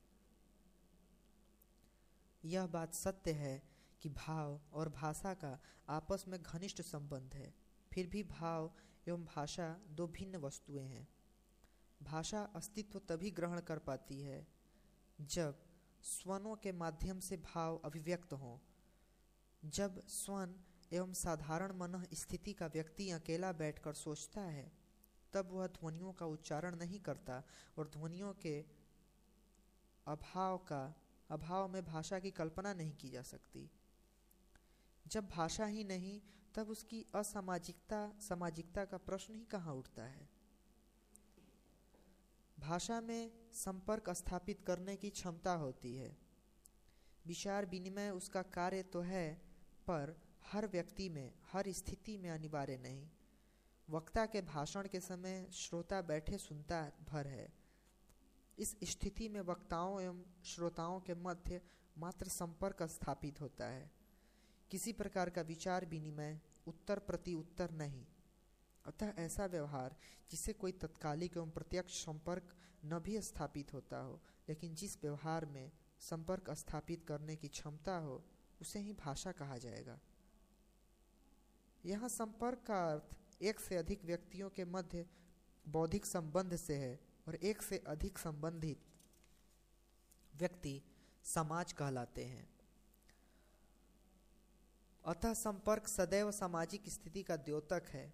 यह बात सत्य है कि भाव और भाषा का आपस में घनिष्ठ संबंध है। फिर भी भाव एवं भाषा दो भिन्न वस्तुएं हैं। भाषा अस्तित्व तभी ग्रहण कर पाती है जब स्वनों के माध्यम से भाव अभिव्यक्त हों। जब स्वन एवं साधारण मन स्थिति का व्यक्ति अकेला बैठकर सोचता है तब वह ध्वनियों का उच्चारण नहीं करता और ध्वनियों के अभाव का अभाव में भाषा की कल्पना नहीं की जा सकती। जब भाषा ही नहीं तब उसकी असामाजिकता सामाजिकता का प्रश्न ही कहाँ उठता है। भाषा में संपर्क स्थापित करने की क्षमता होती है। विचार विनिमय उसका कार्य तो है, पर हर व्यक्ति में हर स्थिति में अनिवार्य नहीं। वक्ता के भाषण के समय श्रोता बैठे सुनता भर है। इस स्थिति में वक्ताओं एवं श्रोताओं के मध्य मात्र संपर्क स्थापित होता है, किसी प्रकार का विचार विनिमय, उत्तर प्रति उत्तर नहीं। अतः ऐसा व्यवहार जिससे कोई तत्कालिक एवं प्रत्यक्ष संपर्क न भी स्थापित होता हो, लेकिन जिस व्यवहार में संपर्क स्थापित करने की क्षमता हो, उसे ही भाषा कहा जाएगा। यहाँ संपर्क का अर्थ एक से अधिक व्यक्तियों के मध्य बौद्धिक संबंध से है और एक से अधिक संबंधित व्यक्ति समाज कहलाते हैं। अतः संपर्क सदैव सामाजिक स्थिति का द्योतक है।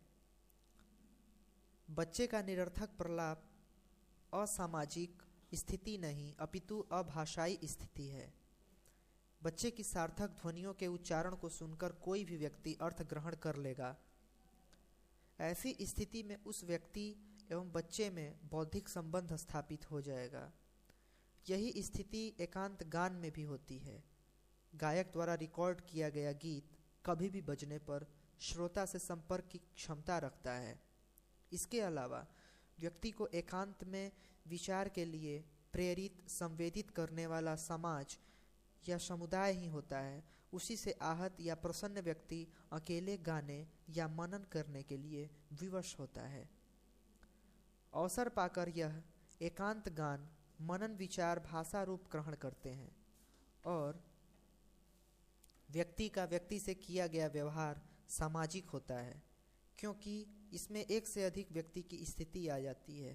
बच्चे का निरर्थक प्रलाप असामाजिक स्थिति नहीं अपितु अभाषाई स्थिति है। बच्चे की सार्थक ध्वनियों के उच्चारण को सुनकर कोई भी व्यक्ति अर्थ ग्रहण कर लेगा। ऐसी स्थिति में उस व्यक्ति एवं बच्चे में बौद्धिक संबंध स्थापित हो जाएगा। यही स्थिति एकांत गान में भी होती है। गायक द्वारा रिकॉर्ड किया गया गीत कभी भी बजने पर श्रोता से संपर्क की क्षमता रखता है। इसके अलावा व्यक्ति को एकांत में विचार के लिए प्रेरित संवेदित करने वाला समाज या समुदाय ही होता है। उसी से आहत या प्रसन्न व्यक्ति अकेले गाने या मनन करने के लिए विवश होता है। अवसर पाकर यह एकांत गान मनन विचार भाषा रूप ग्रहण करते हैं और व्यक्ति का व्यक्ति से किया गया व्यवहार सामाजिक होता है, क्योंकि इसमें एक से अधिक व्यक्ति की स्थिति आ जाती है।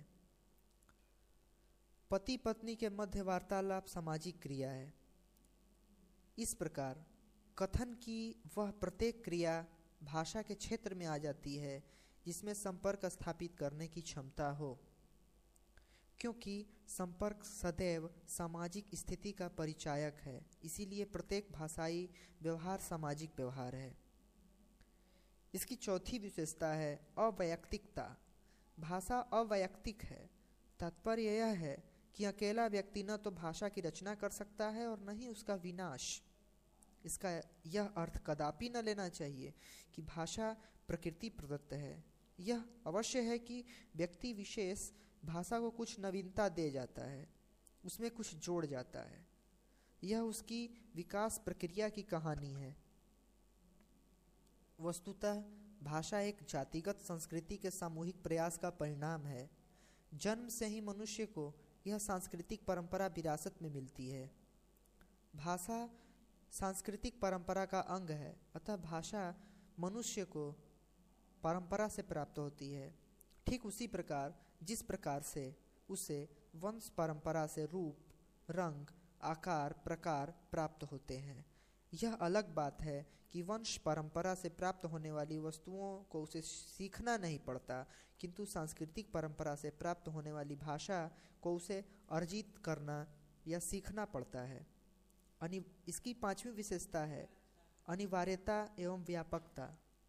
पति पत्नी के मध्य वार्तालाप सामाजिक क्रिया है। इस प्रकार कथन की वह प्रत्येक क्रिया भाषा के क्षेत्र में आ जाती है जिसमें संपर्क स्थापित करने की क्षमता हो, क्योंकि संपर्क सदैव सामाजिक स्थिति का परिचायक है। इसीलिए प्रत्येक भाषाई व्यवहार सामाजिक व्यवहार है। इसकी चौथी विशेषता है अवैयक्तिकता। भाषा अवैयक्तिक है। तात्पर्य यह है कि अकेला व्यक्ति न तो भाषा की रचना कर सकता है और न ही उसका विनाश। इसका यह अर्थ कदापि न लेना चाहिए कि भाषा प्रकृति प्रदत्त है। यह अवश्य है कि व्यक्ति विशेष भाषा को कुछ नवीनता दे जाता है, उसमें कुछ जोड़ जाता है। यह उसकी विकास प्रक्रिया की कहानी है। वस्तुतः भाषा एक जातिगत संस्कृति के सामूहिक प्रयास का परिणाम है। जन्म से ही मनुष्य को यह सांस्कृतिक परंपरा विरासत में मिलती है। भाषा सांस्कृतिक परंपरा का अंग है, अतः भाषा मनुष्य को परंपरा से प्राप्त होती है। ठीक उसी प्रकार जिस प्रकार से उसे वंश परंपरा से रूप, रंग, आकार, प्रकार प्राप्त होते हैं। यह अलग बात है कि वंश परंपरा से प्राप्त होने वाली वस्तुओं को उसे सीखना नहीं पड़ता, किंतु सांस्कृतिक परंपरा से प्राप्त होने वाली भाषा को उसे अर्जित करना या सीखना पड़ता है। अनि इसकी पांचवी विशेषता है अनिवार्यता एवं व्यापकता।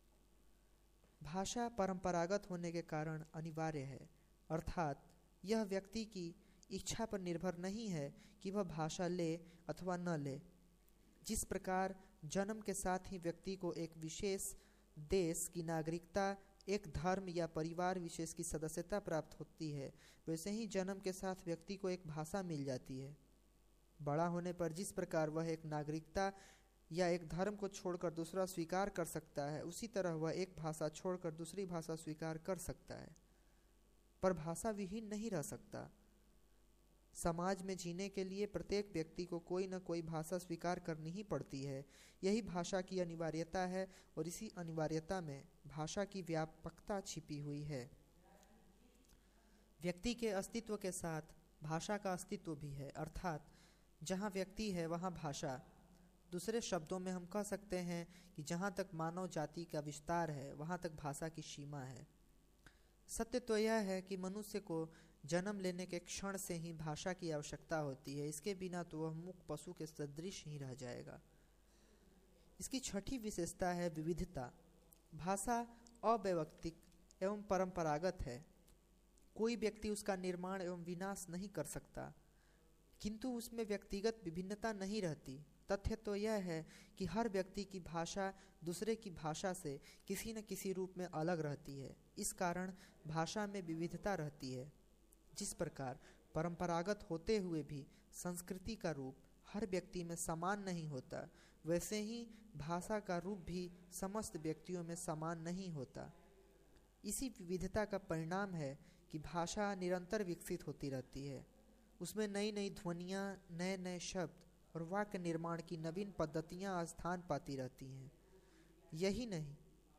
भाषा परंपरागत होने के कारण अनिवार्य है, अर्थात यह व्यक्ति की इच्छा पर निर्भर नहीं है कि वह भाषा ले अथवा न ले। जिस प्रकार जन्म के साथ ही व्यक्ति को एक विशेष देश की नागरिकता, एक धर्म या परिवार विशेष की सदस्यता प्राप्त होती है, वैसे ही जन्म के साथ व्यक्ति को एक भाषा मिल जाती है। बड़ा होने पर जिस प्रकार वह एक नागरिकता या एक धर्म को छोड़कर दूसरा स्वीकार कर सकता है, उसी तरह वह एक भाषा छोड़कर दूसरी भाषा स्वीकार कर सकता है, पर भाषा विहीन नहीं रह सकता। समाज में जीने के लिए प्रत्येक व्यक्ति को कोई न कोई भाषा स्वीकार करनी ही पड़ती है। यही भाषा की अनिवार्यता है और इसी अनिवार्यता में भाषा की व्यापकता छिपी हुई है। व्यक्ति के अस्तित्व के साथ भाषा का अस्तित्व भी है, अर्थात जहाँ व्यक्ति है वहाँ भाषा। दूसरे शब्दों में हम कह सकते हैं कि जहाँ तक मानव जाति का विस्तार है वहाँ तक भाषा की सीमा है। सत्य तो यह है कि मनुष्य को जन्म लेने के क्षण से ही भाषा की आवश्यकता होती है। इसके बिना तो वह मूक पशु के सदृश ही रह जाएगा। इसकी छठी विशेषता है विविधता। भाषा अवैयक्तिक एवं परंपरागत है। कोई व्यक्ति उसका निर्माण एवं विनाश नहीं कर सकता, किंतु उसमें व्यक्तिगत विभिन्नता नहीं रहती। तथ्य तो यह है कि हर व्यक्ति की भाषा दूसरे की भाषा से किसी न किसी रूप में अलग रहती है। इस कारण भाषा में विविधता रहती है। जिस प्रकार परंपरागत होते हुए भी संस्कृति का रूप हर व्यक्ति में समान नहीं होता, वैसे ही भाषा का रूप भी समस्त व्यक्तियों में समान नहीं होता। इसी विविधता का परिणाम है कि भाषा निरंतर विकसित होती रहती है। उसमें नई नई ध्वनियाँ, नए नए शब्द और वाक्य निर्माण की नवीन पद्धतियाँ स्थान पाती रहती हैं। यही नहीं,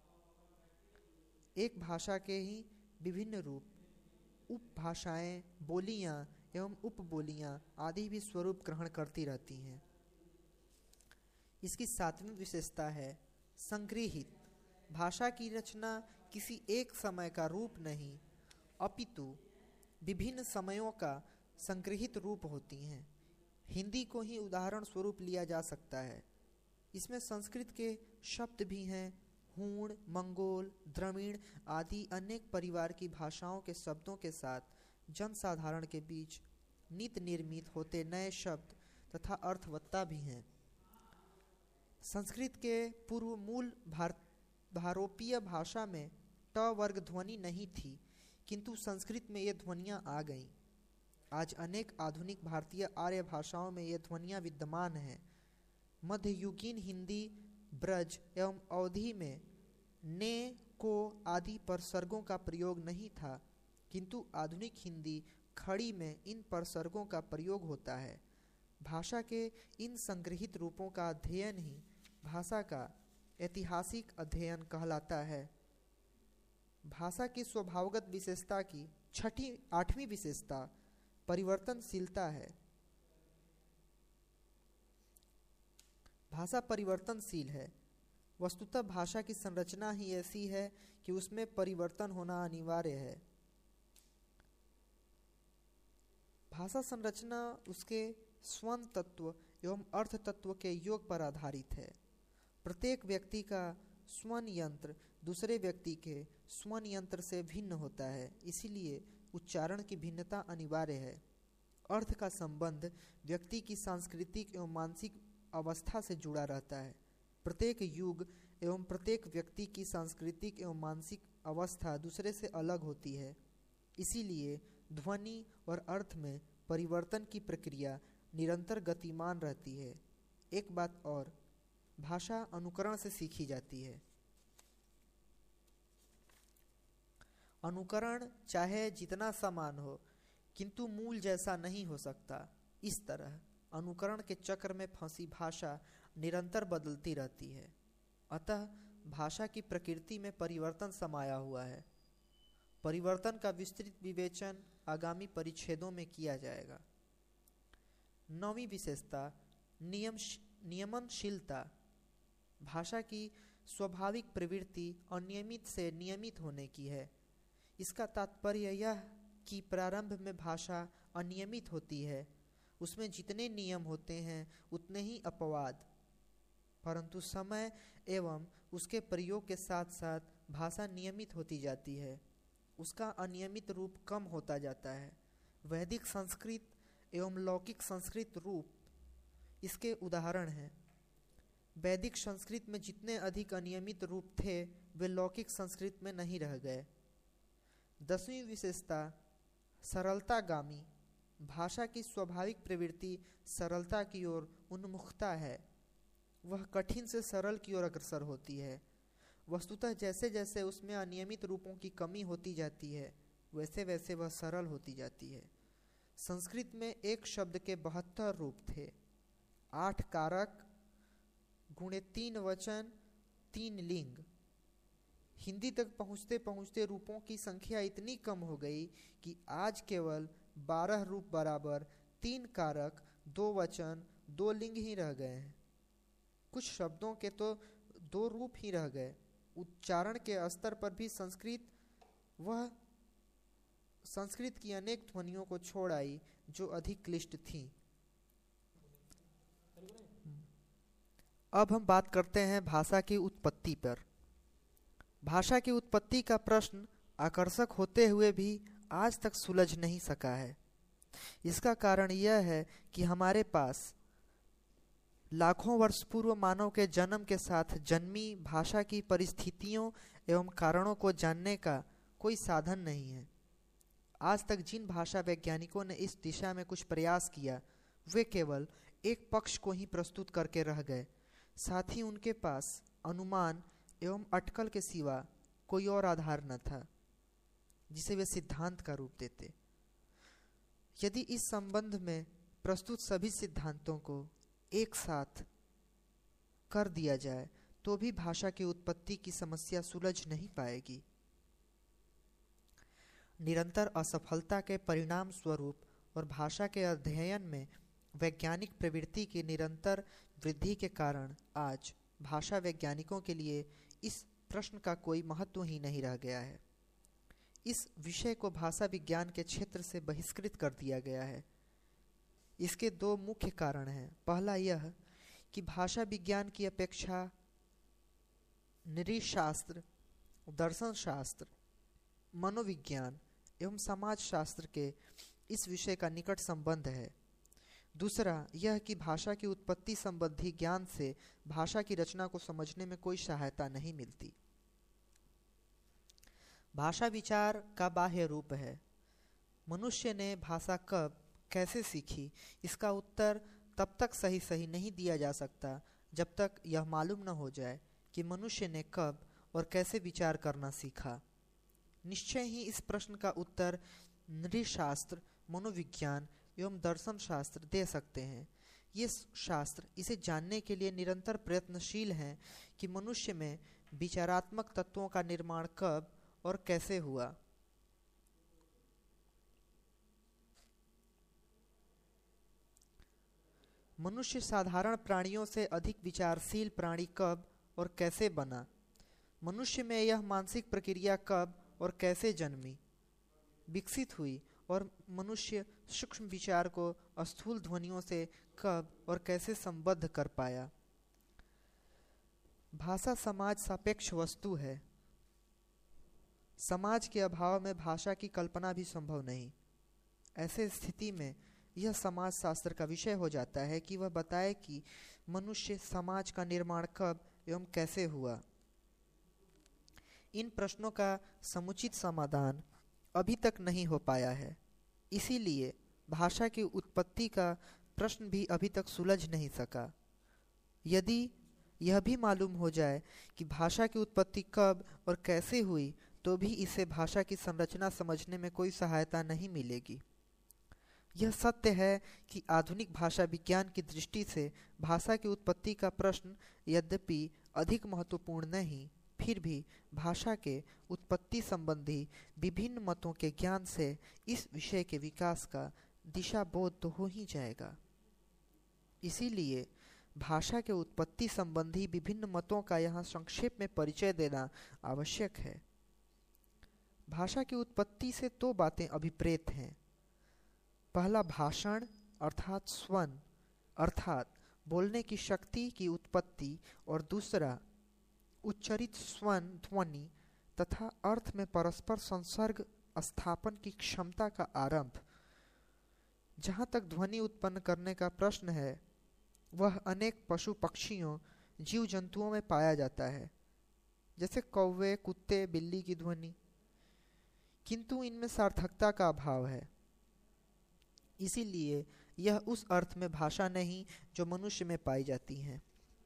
एक भाषा के ही विभिन्न रूप, उपभाषाएं, बोलियां एवं उपबोलियां आदि भी स्वरूप ग्रहण करती रहती हैं। इसकी सातवीं विशेषता है संगृहीत। भाषा की रचना किसी एक समय का रूप नहीं, अपितु विभिन्न समयों का संगृहीत रूप होती हैं। हिंदी को ही उदाहरण स्वरूप लिया जा सकता है। इसमें संस्कृत के शब्द भी हैं। हूण, मंगोल, द्रविड़ आदि अनेक परिवार की भाषाओं के शब्दों के साथ जनसाधारण के बीच नित निर्मित होते नए शब्द तथा अर्थवत्ता भी हैं। संस्कृत के पूर्व मूल भारोपीय भाषा में ट वर्ग ध्वनि नहीं थी, किंतु संस्कृत में ये ध्वनियाँ आ गईं। आज अनेक आधुनिक भारतीय आर्य भाषाओं में ये ध्वनियाँ विद्यमान हैं। मध्ययुगीन हिंदी, ब्रज एवं अवधी में ने, को आदि परसर्गों का प्रयोग नहीं था, किंतु आधुनिक हिंदी खड़ी में इन परसर्गों का प्रयोग होता है। भाषा के इन संग्रहित रूपों का अध्ययन ही भाषा का ऐतिहासिक अध्ययन कहलाता है। भाषा की स्वभावगत विशेषता की छठी आठवीं विशेषता परिवर्तनशीलता है। भाषा परिवर्तनशील है। वस्तुतः भाषा की संरचना ही ऐसी है कि उसमें परिवर्तन होना अनिवार्य है। भाषा संरचना उसके स्वन तत्व एवं अर्थ तत्व के योग पर आधारित है। प्रत्येक व्यक्ति का स्वन यंत्र दूसरे व्यक्ति के स्वन यंत्र से भिन्न होता है, इसीलिए उच्चारण की भिन्नता अनिवार्य है। अर्थ का संबंध व्यक्ति की सांस्कृतिक एवं मानसिक अवस्था से जुड़ा रहता है। प्रत्येक युग एवं प्रत्येक व्यक्ति की सांस्कृतिक एवं मानसिक अवस्था दूसरे से अलग होती है, इसीलिए ध्वनि और अर्थ में परिवर्तन की प्रक्रिया निरंतर गतिमान रहती है। एक बात और, भाषा अनुकरण से सीखी जाती है। अनुकरण चाहे जितना समान हो किंतु मूल जैसा नहीं हो सकता। इस तरह अनुकरण के चक्र में फंसी भाषा निरंतर बदलती रहती है। अतः भाषा की प्रकृति में परिवर्तन समाया हुआ है। परिवर्तन का विस्तृत विवेचन आगामी परिच्छेदों में किया जाएगा। नौवीं विशेषता नियम नियमनशीलता। भाषा की स्वाभाविक प्रवृत्ति अनियमित से नियमित होने की है। इसका तात्पर्य यह कि प्रारंभ में भाषा अनियमित होती है, उसमें जितने नियम होते हैं उतने ही अपवाद, परंतु समय एवं उसके प्रयोग के साथ साथ भाषा नियमित होती जाती है, उसका अनियमित रूप कम होता जाता है। वैदिक संस्कृत एवं लौकिक संस्कृत रूप इसके उदाहरण हैं। वैदिक संस्कृत में जितने अधिक अनियमित रूप थे वे लौकिक संस्कृत में नहीं रह गए। दसवीं विशेषता सरलतागामी। भाषा की स्वाभाविक प्रवृत्ति सरलता की ओर उन्मुखता है। वह कठिन से सरल की ओर अग्रसर होती है। वस्तुतः जैसे जैसे उसमें अनियमित रूपों की कमी होती जाती है वैसे वैसे वह सरल होती जाती है। संस्कृत में एक शब्द के बहत्तर रूप थे, आठ कारक गुणे तीन वचन तीन लिंग। हिंदी तक पहुँचते पहुँचते रूपों की संख्या इतनी कम हो गई कि आज केवल बारह रूप बराबर तीन कारक दो वचन दो लिंग ही रह गए हैं। कुछ शब्दों के तो दो रूप ही रह गए। उच्चारण के स्तर पर भी संस्कृत वह संस्कृत की अनेक ध्वनियों को छोड़ आई जो अधिक क्लिष्ट थीं। अब हम बात करते हैं भाषा की उत्पत्ति पर। भाषा की उत्पत्ति का प्रश्न आकर्षक होते हुए भी आज तक सुलझ नहीं सका है। इसका कारण यह है कि हमारे पास लाखों वर्ष पूर्व मानव के जन्म के साथ जन्मी भाषा की परिस्थितियों एवं कारणों को जानने का कोई साधन नहीं है। आज तक जिन भाषा वैज्ञानिकों ने इस दिशा में कुछ प्रयास किया वे केवल एक पक्ष को ही प्रस्तुत करके रह गए, साथ ही उनके पास अनुमान एवं अटकल के सिवा कोई और आधार न था जिसे वे सिद्धांत का रूप देते। यदि इस संबंध में प्रस्तुत सभी सिद्धांतों को एक साथ कर दिया जाए तो भी भाषा की उत्पत्ति की समस्या सुलझ नहीं पाएगी। निरंतर असफलता के परिणाम स्वरूप और भाषा के अध्ययन में वैज्ञानिक प्रवृत्ति की निरंतर वृद्धि के कारण आज भाषा वैज्ञानिकों के लिए इस प्रश्न का कोई महत्व ही नहीं रह गया है। इस विषय को भाषा विज्ञान के क्षेत्र से बहिष्कृत कर दिया गया है। इसके दो मुख्य कारण हैं। पहला यह कि भाषा विज्ञान की अपेक्षा नृशास्त्र, दर्शन शास्त्र, मनोविज्ञान एवं समाज शास्त्र के इस विषय का निकट संबंध है। दूसरा यह कि भाषा की उत्पत्ति संबंधी ज्ञान से भाषा की रचना को समझने में कोई सहायता नहीं मिलती। भाषा विचार का बाह्य रूप है। मनुष्य ने भाषा कब कैसे सीखी इसका उत्तर तब तक सही सही नहीं दिया जा सकता जब तक यह मालूम न हो जाए कि मनुष्य ने कब और कैसे विचार करना सीखा। निश्चय ही इस प्रश्न का उत्तर नृशास्त्र, मनोविज्ञान एवं दर्शन शास्त्र दे सकते हैं। ये शास्त्र इसे जानने के लिए निरंतर प्रयत्नशील हैं कि मनुष्य में विचारात्मक तत्वों का निर्माण कब और कैसे हुआ? मनुष्य साधारण प्राणियों से अधिक विचारशील प्राणी कब और कैसे बना? मनुष्य में यह मानसिक प्रक्रिया कब और कैसे जन्मी, विकसित हुई और मनुष्य सूक्ष्म विचार को स्थूल ध्वनियों से कब और कैसे संबद्ध कर पाया? भाषा समाज सापेक्ष वस्तु है। समाज के अभाव में भाषा की कल्पना भी संभव नहीं। ऐसे स्थिति में यह समाज शास्त्र का विषय हो जाता है कि वह बताए कि मनुष्य समाज का निर्माण कब एवं कैसे हुआ। इन प्रश्नों का समुचित समाधान अभी तक नहीं हो पाया है। इसीलिए भाषा की उत्पत्ति का प्रश्न भी अभी तक सुलझ नहीं सका। यदि यह भी मालूम हो जाए कि भाषा की उत्पत्ति कब और कैसे हुई, तो भी इससे भाषा की संरचना समझने में कोई सहायता नहीं मिलेगी। यह सत्य है कि आधुनिक भाषा विज्ञान की दृष्टि से भाषा की उत्पत्ति का प्रश्न यद्यपि अधिक महत्वपूर्ण नहीं, फिर भी भाषा के उत्पत्ति संबंधी विभिन्न मतों के ज्ञान से इस विषय के विकास का दिशा बोध तो हो ही जाएगा। इसीलिए भाषा के उत्पत्ति संबंधी विभिन्न मतों का यहाँ संक्षेप में परिचय देना आवश्यक है। भाषा की उत्पत्ति से दो बातें अभिप्रेत हैं। पहला भाषण अर्थात स्वन अर्थात बोलने की शक्ति की उत्पत्ति, और दूसरा उच्चरित स्वन ध्वनि तथा अर्थ में परस्पर संसर्ग स्थापन की क्षमता का आरंभ। जहाँ तक ध्वनि उत्पन्न करने का प्रश्न है, वह अनेक पशु पक्षियों जीव जंतुओं में पाया जाता है, जैसे कौवे, कुत्ते, बिल्ली की ध्वनि, किंतु इनमें सार्थकता का अभाव है। इसीलिए यह उस अर्थ में भाषा नहीं जो मनुष्य में पाई जाती है।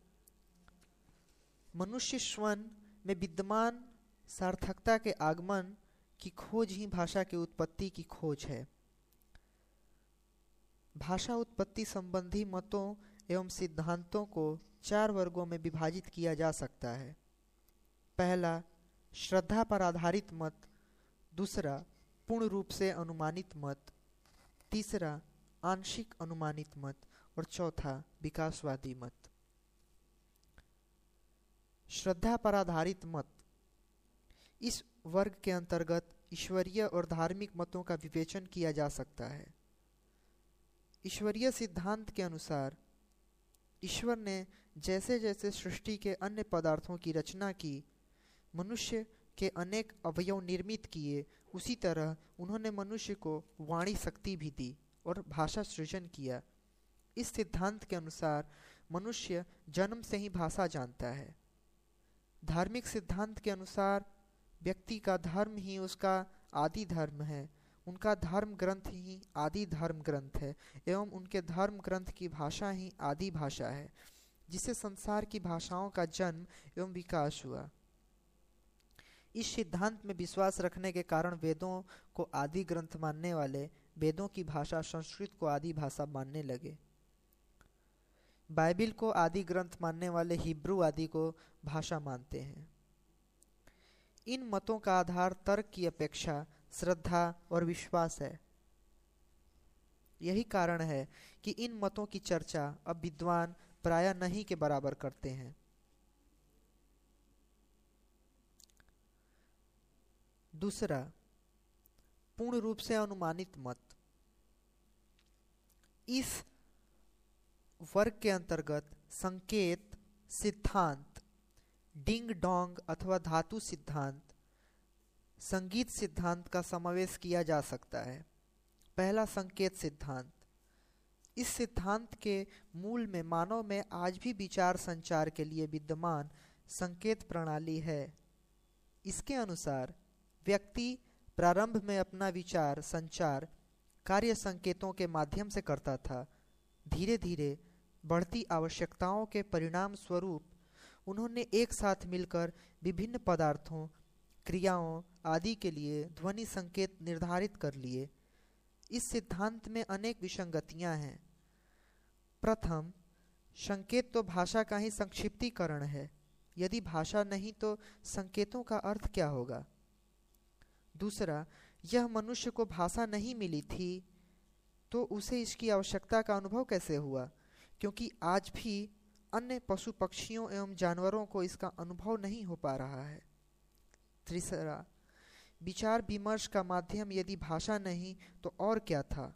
मनुष्य स्वन में विद्यमान सार्थकता के आगमन की खोज ही भाषा की उत्पत्ति की खोज है। भाषा उत्पत्ति संबंधी मतों एवं सिद्धांतों को चार वर्गों में विभाजित किया जा सकता है। पहला श्रद्धा पर आधारित मत, दूसरा पूर्ण रूप से अनुमानित मत, तीसरा आंशिक अनुमानित मत और चौथा विकासवादी मत। श्रद्धा पर आधारित मत, इस वर्ग के अंतर्गत ईश्वरीय और धार्मिक मतों का विवेचन किया जा सकता है। ईश्वरीय सिद्धांत के अनुसार ईश्वर ने जैसे जैसे सृष्टि के अन्य पदार्थों की रचना की, मनुष्य के अनेक अवयव निर्मित किए, उसी तरह उन्होंने मनुष्य को वाणी शक्ति भी दी और भाषा सृजन किया। इस सिद्धांत के अनुसार मनुष्य जन्म से ही भाषा जानता है। धार्मिक सिद्धांत के अनुसार व्यक्ति का धर्म ही उसका आदि धर्म है, उनका धर्म ग्रंथ ही आदि धर्म ग्रंथ है एवं उनके धर्म ग्रंथ की भाषा ही आदि भाषा है, जिससे संसार की भाषाओं का जन्म एवं विकास हुआ। इस सिद्धांत में विश्वास रखने के कारण वेदों को आदि ग्रंथ मानने वाले वेदों की भाषा संस्कृत को आदि भाषा मानने लगे। बाइबिल को आदि ग्रंथ मानने वाले हिब्रू आदि को भाषा मानते हैं। इन मतों का आधार तर्क की अपेक्षा श्रद्धा और विश्वास है। यही कारण है कि इन मतों की चर्चा अब विद्वान प्रायः नहीं के बराबर करते हैं। दूसरा पूर्ण रूप से अनुमानित मत, इस वर्ग के अंतर्गत संकेत सिद्धांत, डिंग डोंग अथवा धातु सिद्धांत, संगीत सिद्धांत का समावेश किया जा सकता है। पहला संकेत सिद्धांत, इस सिद्धांत के मूल में मानव में आज भी विचार संचार के लिए विद्यमान संकेत प्रणाली है। इसके अनुसार व्यक्ति प्रारंभ में अपना विचार संचार कार्य संकेतों के माध्यम से करता था। धीरे धीरे बढ़ती आवश्यकताओं के परिणाम स्वरूप उन्होंने एक साथ मिलकर विभिन्न पदार्थों, क्रियाओं आदि के लिए ध्वनि संकेत निर्धारित कर लिए। इस सिद्धांत में अनेक विसंगतियां हैं। प्रथम, संकेत तो भाषा का ही संक्षिप्तीकरण है। यदि भाषा नहीं तो संकेतों का अर्थ क्या होगा? दूसरा, यह मनुष्य को भाषा नहीं मिली थी तो उसे इसकी आवश्यकता का अनुभव कैसे हुआ, क्योंकि आज भी अन्य पशु पक्षियों एवं जानवरों को इसका अनुभव नहीं हो पा रहा है। तीसरा, विचार विमर्श का माध्यम यदि भाषा नहीं तो और क्या था।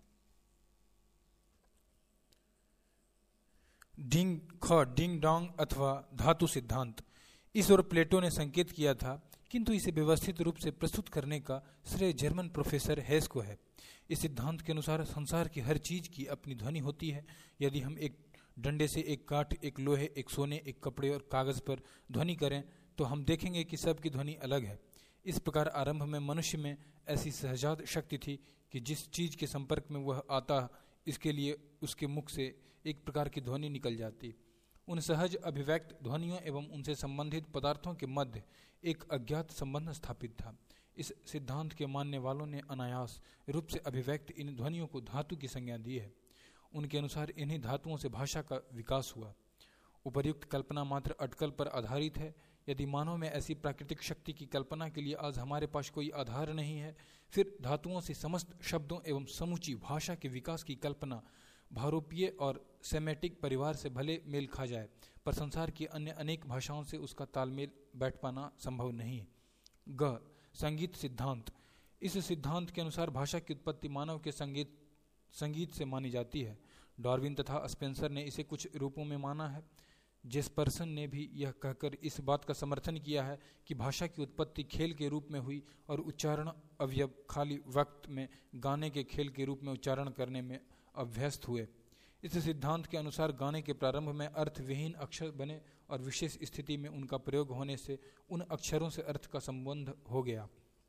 डिंग ख डिंग डोंग अथवा धातु सिद्धांत, इस ओर प्लेटो ने संकेत किया था, किंतु इसे व्यवस्थित रूप से प्रस्तुत करने का श्रेय जर्मन प्रोफेसर हेस को है। इस सिद्धांत के अनुसार संसार की हर चीज की अपनी ध्वनि होती है। यदि हम एक डंडे से एक काठ, एक लोहे, एक सोने, एक कपड़े और कागज पर ध्वनि करें तो हम देखेंगे कि सबकी ध्वनि अलग है। इस प्रकार आरंभ में मनुष्य में ऐसी सहजात शक्ति थी कि जिस चीज के संपर्क में वह आता, इसके लिए उसके मुख से एक प्रकार की ध्वनि निकल जाती। उन सहज अभिव्यक्त ध्वनियों एवं उनसे संबंधित पदार्थों के मध्य एक अज्ञात संबंध स्थापित था। इस सिद्धांत के मानने वालों ने अनायास रूप से अभिव्यक्त इन ध्वनियों को धातु की संज्ञा दी है। उनके अनुसार इन्हीं धातुओं से भाषा का विकास हुआ। उपर्युक्त कल्पना मात्र अटकल पर आधारित है। यदि मानव में ऐसी प्राकृतिक शक्ति की कल्पना के लिए आज हमारे पास कोई आधार नहीं है, फिर धातुओं से समस्त शब्दों एवं समूची भाषा के विकास की कल्पना भारोपीय और सेमेटिक परिवार से भले मेल खा जाए, पर संसार की अन्य अनेक भाषाओं से उसका तालमेल बैठ पाना संभव नहीं है। ग संगीत सिद्धांत, इस सिद्धांत के अनुसार भाषा की उत्पत्ति मानव के संगीत संगीत से मानी जाती है। डार्विन तथा स्पेंसर ने इसे कुछ रूपों में माना है। जेस्पर्सन ने भी यह कहकर इस बात का समर्थन किया है कि भाषा की उत्पत्ति खेल के रूप में हुई और उच्चारण अवयव खाली वक्त में गाने के खेल के रूप में उच्चारण करने में अभ्यस्त हुए। इस सिद्धांत के अनुसार गाने के प्रारंभ में अर्थविहीन अक्षर बने और विशेष स्थिति में उनका प्रयोग होने से उन अक्षरों से अर्थ का संबंध हो गया।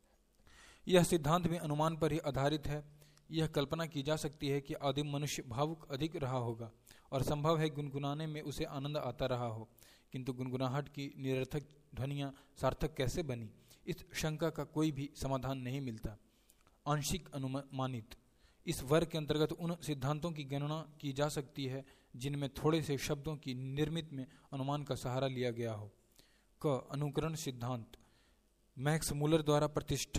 यह सिद्धांत भी अनुमान पर ही आधारित है। यह कल्पना की जा सकती है कि आदिम मनुष्य भावुक अधिक रहा होगा और संभव है गुनगुनाने में उसे आनंद आता रहा हो, किंतु गुनगुनाहट की निरर्थक ध्वनियाँ सार्थक कैसे बनी, इस शंका का कोई भी समाधान नहीं मिलता। आंशिक अनुमानित, इस वर्ग के अंतर्गत उन सिद्धांतों की गणना की जा सकती है जिनमें थोड़े से शब्दों की निर्मित में अनुमान का सहारा लिया गया हो। क अनुकरण सिद्धांत, मैक्स मूलर द्वारा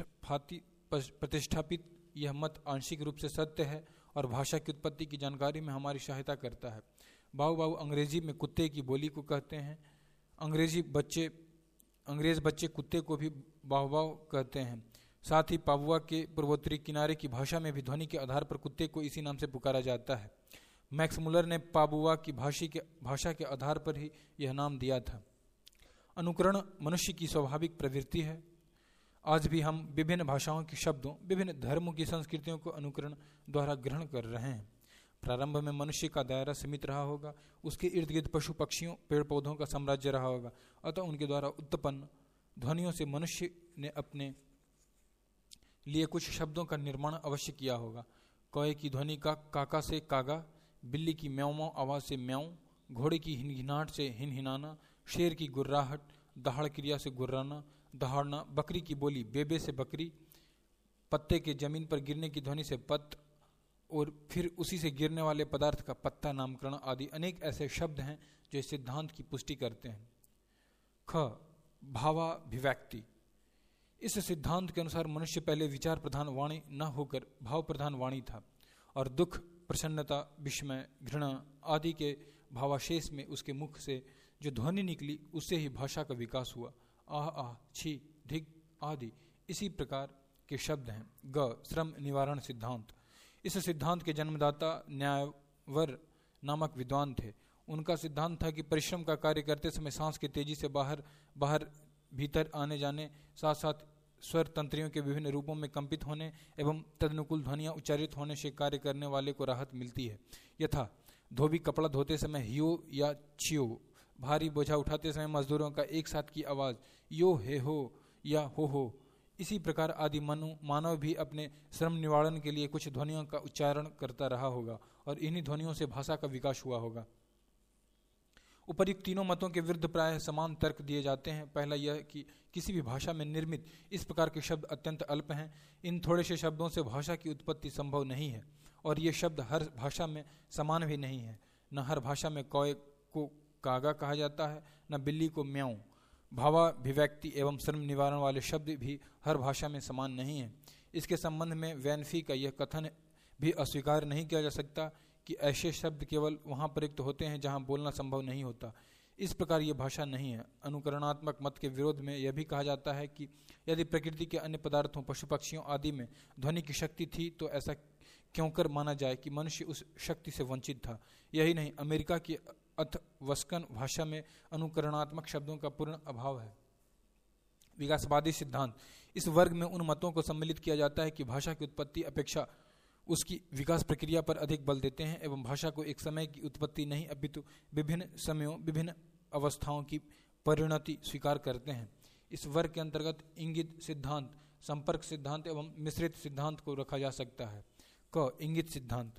प्रतिष्ठापित यह मत आंशिक रूप से सत्य है और भाषा की उत्पत्ति की जानकारी में हमारी सहायता करता है। बाऊ बाऊ अंग्रेजी में कुत्ते की बोली को कहते हैं। अंग्रेजी बच्चे अंग्रेज बच्चे कुत्ते को भी बाऊ बाऊ कहते हैं। साथ ही पापुआ के पूर्वोत्तरी किनारे की भाषा में भी ध्वनि के आधार पर कुत्ते को इसी नाम से पुकारा जाता है। मैक्स मुलर ने पापुआ की भाषी के भाषा के आधार पर ही यह नाम दिया था। अनुकरण मनुष्य की स्वाभाविक प्रवृत्ति है। आज भी हम विभिन्न भाषाओं के शब्दों, विभिन्न धर्मों की संस्कृतियों को अनुकरण द्वारा ग्रहण कर रहे हैं। प्रारंभ में मनुष्य का दायरा सीमित रहा होगा, उसके इर्द गिर्द पशु पक्षियों, पेड़ पौधों का साम्राज्य रहा होगा, अतः उनके द्वारा उत्पन्न ध्वनियों से मनुष्य ने अपने लिए कुछ शब्दों का निर्माण अवश्य किया होगा। कौए की ध्वनि का काका से कागा, बिल्ली की म्याऊं म्याऊं आवाज से म्याऊं, घोड़े की हिनहिनाहट से हिनहिनाना, शेर की गुर्राहट, दहाड़ क्रिया से गुर्राना, दहाड़ना, बकरी की बोली बेबे से बकरी, पत्ते के जमीन पर गिरने की ध्वनि से पत्त, और फिर उसी से गिरने वाले पदार्थ का पत्ता नामकरण आदि अनेक ऐसे शब्द हैं जो इस सिद्धांत की पुष्टि करते हैं। ख भावाभिव्यक्ति, इस सिद्धांत के अनुसार मनुष्य पहले विचार प्रधान वाणी न होकर भाव प्रधान वाणी था और दुख, प्रसन्नता, विस्मय, घृणा आदि के भावाशेष में उसके मुख से जो ध्वनि निकली उससे ही भाषा का विकास हुआ। आह आह, छी, धिक आदि इसी प्रकार के शब्द हैं। ग श्रम निवारण सिद्धांत, इस सिद्धांत के जन्मदाता न्यायवर नामक विद्वान थे। उनका सिद्धांत था कि परिश्रम का कार्य करते समय सांस के तेजी से बाहर बाहर भीतर आने जाने, साथ साथ स्वर तंत्रियों के विभिन्न रूपों में कंपित होने एवं तदनुकूल ध्वनियां उच्चारित होने से कार्य करने वाले को राहत मिलती है। यथा धोबी कपड़ा धोते समय हियो या छियो, भारी बोझा उठाते समय मजदूरों का एक साथ की आवाज यो हे हो या हो हो। इसी प्रकार आदि मनु मानव भी अपने श्रम निवारण के लिए कुछ ध्वनियों का उच्चारण करता रहा होगा और इन्हीं ध्वनियों से भाषा का विकास हुआ होगा। उपर्युक्त तीनों मतों के विरुद्ध प्रायः समान तर्क दिए जाते हैं। पहला यह कि किसी भी भाषा में निर्मित इस प्रकार के शब्द अत्यंत अल्प हैं। इन थोड़े से शब्दों से भाषा की उत्पत्ति संभव नहीं है और ये शब्द हर भाषा में समान भी नहीं है। न हर भाषा में कौए को कागा कहा जाता है, न बिल्ली को म्याऊं। भावाभिव्यक्ति एवं श्रम निवारण वाले शब्द भी हर भाषा में समान नहीं है। इसके संबंध में वैनफी का यह कथन भी अस्वीकार नहीं किया जा सकता कि ऐसे शब्द केवल वहाँ प्रयुक्त होते हैं जहाँ बोलना संभव नहीं होता। इस प्रकार ये भाषा नहीं है। अनुकरणात्मक मत के विरोध में यह भी कहा जाता है कि यदि प्रकृति के अन्य पदार्थों, पशु पक्षियों आदि में ध्वनि की शक्ति थी तो ऐसा क्यों कर माना जाए कि मनुष्य उस शक्ति से वंचित था। यही नहीं, अमेरिका की अथवस्कन भाषा में अनुकरणात्मक शब्दों का पूर्ण अभाव है। विकासवादी सिद्धांत, इस वर्ग में उन मतों को सम्मिलित किया जाता है कि भाषा की उत्पत्ति अपेक्षा उसकी विकास प्रक्रिया पर अधिक बल देते हैं एवं भाषा को एक समय की उत्पत्ति नहीं अपितु विभिन्न समयों, विभिन्न अवस्थाओं की परिणति स्वीकार करते हैं। इस वर्ग के अंतर्गत इंगित सिद्धांत, संपर्क सिद्धांत एवं मिश्रित सिद्धांत को रखा जा सकता है। क इंगित सिद्धांत,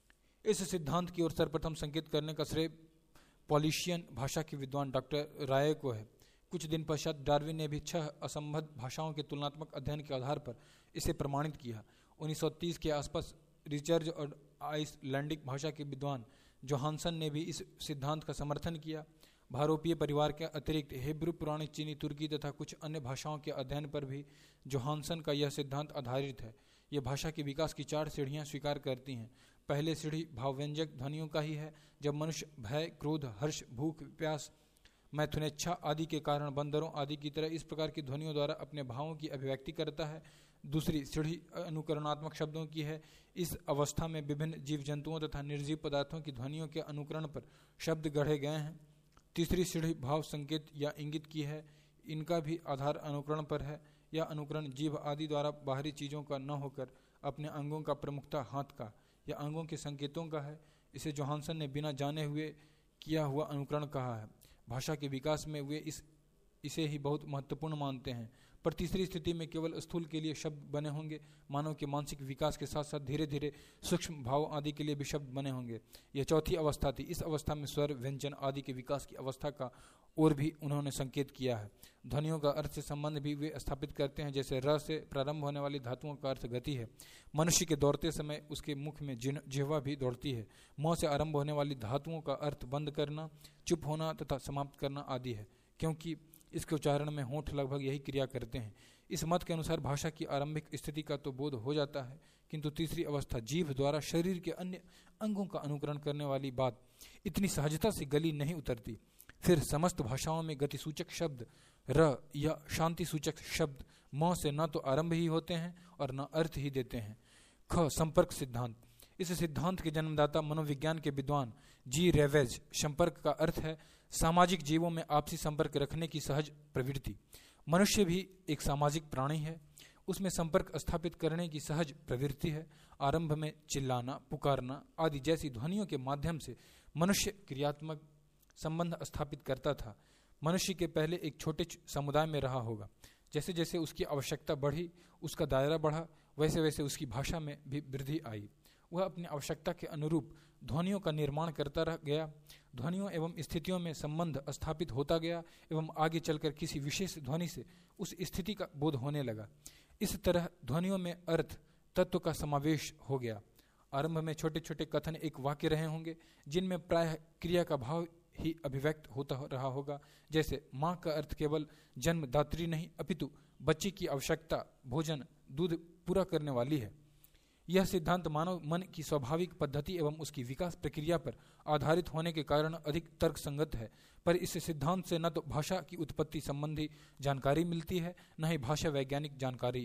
इस सिद्धांत की ओर सर्वप्रथम संकेत करने का श्रेय पॉलिशियन भाषा के विद्वान डॉक्टर राय को है। कुछ दिन पश्चात डार्विन ने भी छह असंबद्ध भाषाओं के तुलनात्मक अध्ययन के आधार पर इसे प्रमाणित किया। उन्नीस सौ तीस के आसपास रिचर्ड और आइसलैंडिक भाषा के विद्वान जोहानसन ने भी इस सिद्धांत का समर्थन किया। भारोपीय परिवार के अतिरिक्त हिब्रू, पुरानी, चीनी, तुर्की तथा कुछ अन्य भाषाओं के अध्ययन पर भी जोहानसन का यह सिद्धांत आधारित है। यह भाषा के विकास की चार सीढ़ियां स्वीकार करती हैं। पहले सीढ़ी भावव्यंजक ध्वनियों का ही है। जब मनुष्य भय, क्रोध, हर्ष, भूख, प्यास, मैथुनेच्छा आदि के कारण बंदरों आदि की तरह इस प्रकार की ध्वनियों द्वारा अपने भावों की अभिव्यक्ति करता है। दूसरी सीढ़ी अनुकरणात्मक शब्दों की है। इस अवस्था में विभिन्न जीव जंतुओं तथा निर्जीव पदार्थों की ध्वनियों के अनुकरण पर शब्द गढ़े गए हैं। तीसरी सीढ़ी भाव, संकेत या इंगित की है। इनका भी आधार अनुकरण पर है। यह अनुकरण जीव आदि द्वारा बाहरी चीज़ों का न होकर अपने अंगों का, प्रमुखता हाथ का या अंगों के संकेतों का है। इसे जोहानसन ने बिना जाने हुए किया हुआ अनुकरण कहा है। भाषा के विकास में वे इस इसे ही बहुत महत्वपूर्ण मानते हैं। पर तीसरी स्थिति में केवल स्थूल के लिए शब्द बने होंगे। मानव के मानसिक विकास के साथ साथ धीरे धीरे सूक्ष्म भाव आदि के लिए भी शब्द बने होंगे। यह चौथी अवस्था थी। इस अवस्था में स्वर, व्यंजन आदि के विकास की अवस्था का और भी उन्होंने संकेत किया है। ध्वनियों का अर्थ से संबंध भी वे स्थापित करते हैं। जैसे र से प्रारंभ होने वाली धातुओं का अर्थ गति है। मनुष्य के दौड़ते समय उसके मुख में जिह्वा भी दौड़ती है। म से आरंभ होने वाली धातुओं का अर्थ बंद करना, चुप होना तथा समाप्त करना आदि है, क्योंकि इसके उच्चारण में होंठ लगभग यही क्रिया करते हैं। इस मत के अनुसार भाषा की आरंभिक स्थिति का तो बोध हो जाता है, किंतु तीसरी अवस्था जीभ द्वारा शरीर के अन्य अंगों का अनुकरण करने वाली बात इतनी सहजता से गली नहीं उतरती। फिर समस्त भाषाओं में गतिसूचक शब्द र या शांति सूचक शब्द म से न तो आरंभ ही होते हैं और न अर्थ ही देते हैं। ख संपर्क सिद्धांत, इस सिद्धांत के जन्मदाता मनोविज्ञान के विद्वान जी रेवेज। संपर्क का अर्थ है सामाजिक जीवों में आपसी संपर्क रखने की सहज प्रवृत्ति। मनुष्य भी एक सामाजिक प्राणी है। उसमें संपर्क स्थापित करने की सहज प्रवृत्ति है। आरंभ में चिल्लाना, पुकारना आदि जैसी ध्वनियों के माध्यम से मनुष्य क्रियात्मक संबंध स्थापित करता था। मनुष्य के पहले एक छोटे समुदाय में रहा होगा। जैसे जैसे उसकी आवश्यकता बढ़ी, उसका दायरा बढ़ा, वैसे वैसे उसकी भाषा में भी वृद्धि आई। वह अपनी आवश्यकता के अनुरूप ध्वनियों का निर्माण करता रह गया। ध्वनियों एवं स्थितियों में संबंध स्थापित होता गया एवं आगे चलकर किसी विशेष ध्वनि से उस स्थिति का बोध होने लगा। इस तरह ध्वनियों में अर्थ तत्व का समावेश हो गया। आरंभ में छोटे छोटे कथन एक वाक्य रहे होंगे, जिनमें प्रायः क्रिया का भाव ही अभिव्यक्त होता रहा होगा। जैसे माँ का अर्थ केवल जन्मदात्री नहीं अपितु बच्चे की आवश्यकता, भोजन, दूध पूरा करने वाली है। यह सिद्धांत मानव मन की स्वाभाविक पद्धति एवं उसकी विकास प्रक्रिया पर आधारित होने के कारण अधिक तर्क संगत है। पर इस सिद्धांत से न तो भाषा की उत्पत्ति संबंधी जानकारी मिलती है, न ही भाषा वैज्ञानिक जानकारी।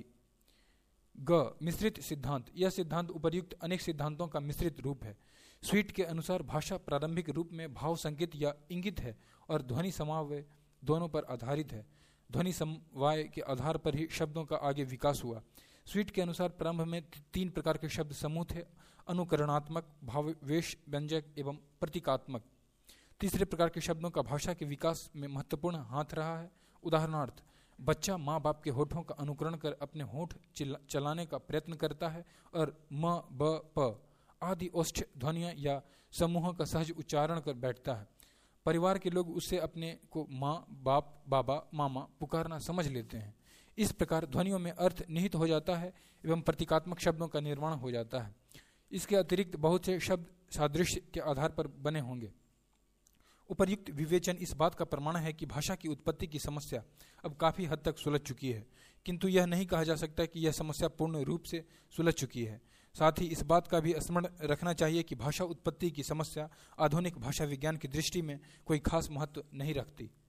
ग मिश्रित सिद्धांत, यह सिद्धांत उपर्युक्त अनेक सिद्धांतों का मिश्रित रूप है। स्वीट के अनुसार भाषा प्रारंभिक रूप में भाव, संकेत या इंगित है और ध्वनि समवाय दोनों पर आधारित है। ध्वनि समवाय के आधार पर ही शब्दों का आगे विकास हुआ। स्वीट के अनुसार प्रारंभ में तीन प्रकार के शब्द समूह थे: अनुकरणात्मक, भावावेश व्यंजक एवं प्रतीकात्मक। तीसरे प्रकार के शब्दों का भाषा के विकास में महत्वपूर्ण हाथ रहा है। उदाहरणार्थ, बच्चा माँ बाप के होठों का अनुकरण कर अपने होठ चलाने का प्रयत्न करता है और म, ब, प आदि ओष्ठ ध्वनियां या समूहों का सहज उच्चारण कर बैठता है। परिवार के लोग उससे अपने को माँ, बाप, बाबा, मामा पुकारना समझ लेते हैं। इस प्रकार ध्वनियों में अर्थ निहित हो जाता है एवं प्रतीकात्मक शब्दों का निर्माण हो जाता है। इसके अतिरिक्त बहुत से शब्द सादृश्य के आधार पर बने होंगे। उपर्युक्त विवेचन इस बात का प्रमाण है कि भाषा की उत्पत्ति की समस्या अब काफ़ी हद तक सुलझ चुकी है, किंतु यह नहीं कहा जा सकता कि यह समस्या पूर्ण रूप से सुलझ चुकी है। साथ ही इस बात का भी स्मरण रखना चाहिए कि भाषा उत्पत्ति की समस्या आधुनिक भाषा विज्ञान की दृष्टि में कोई खास महत्व नहीं रखती।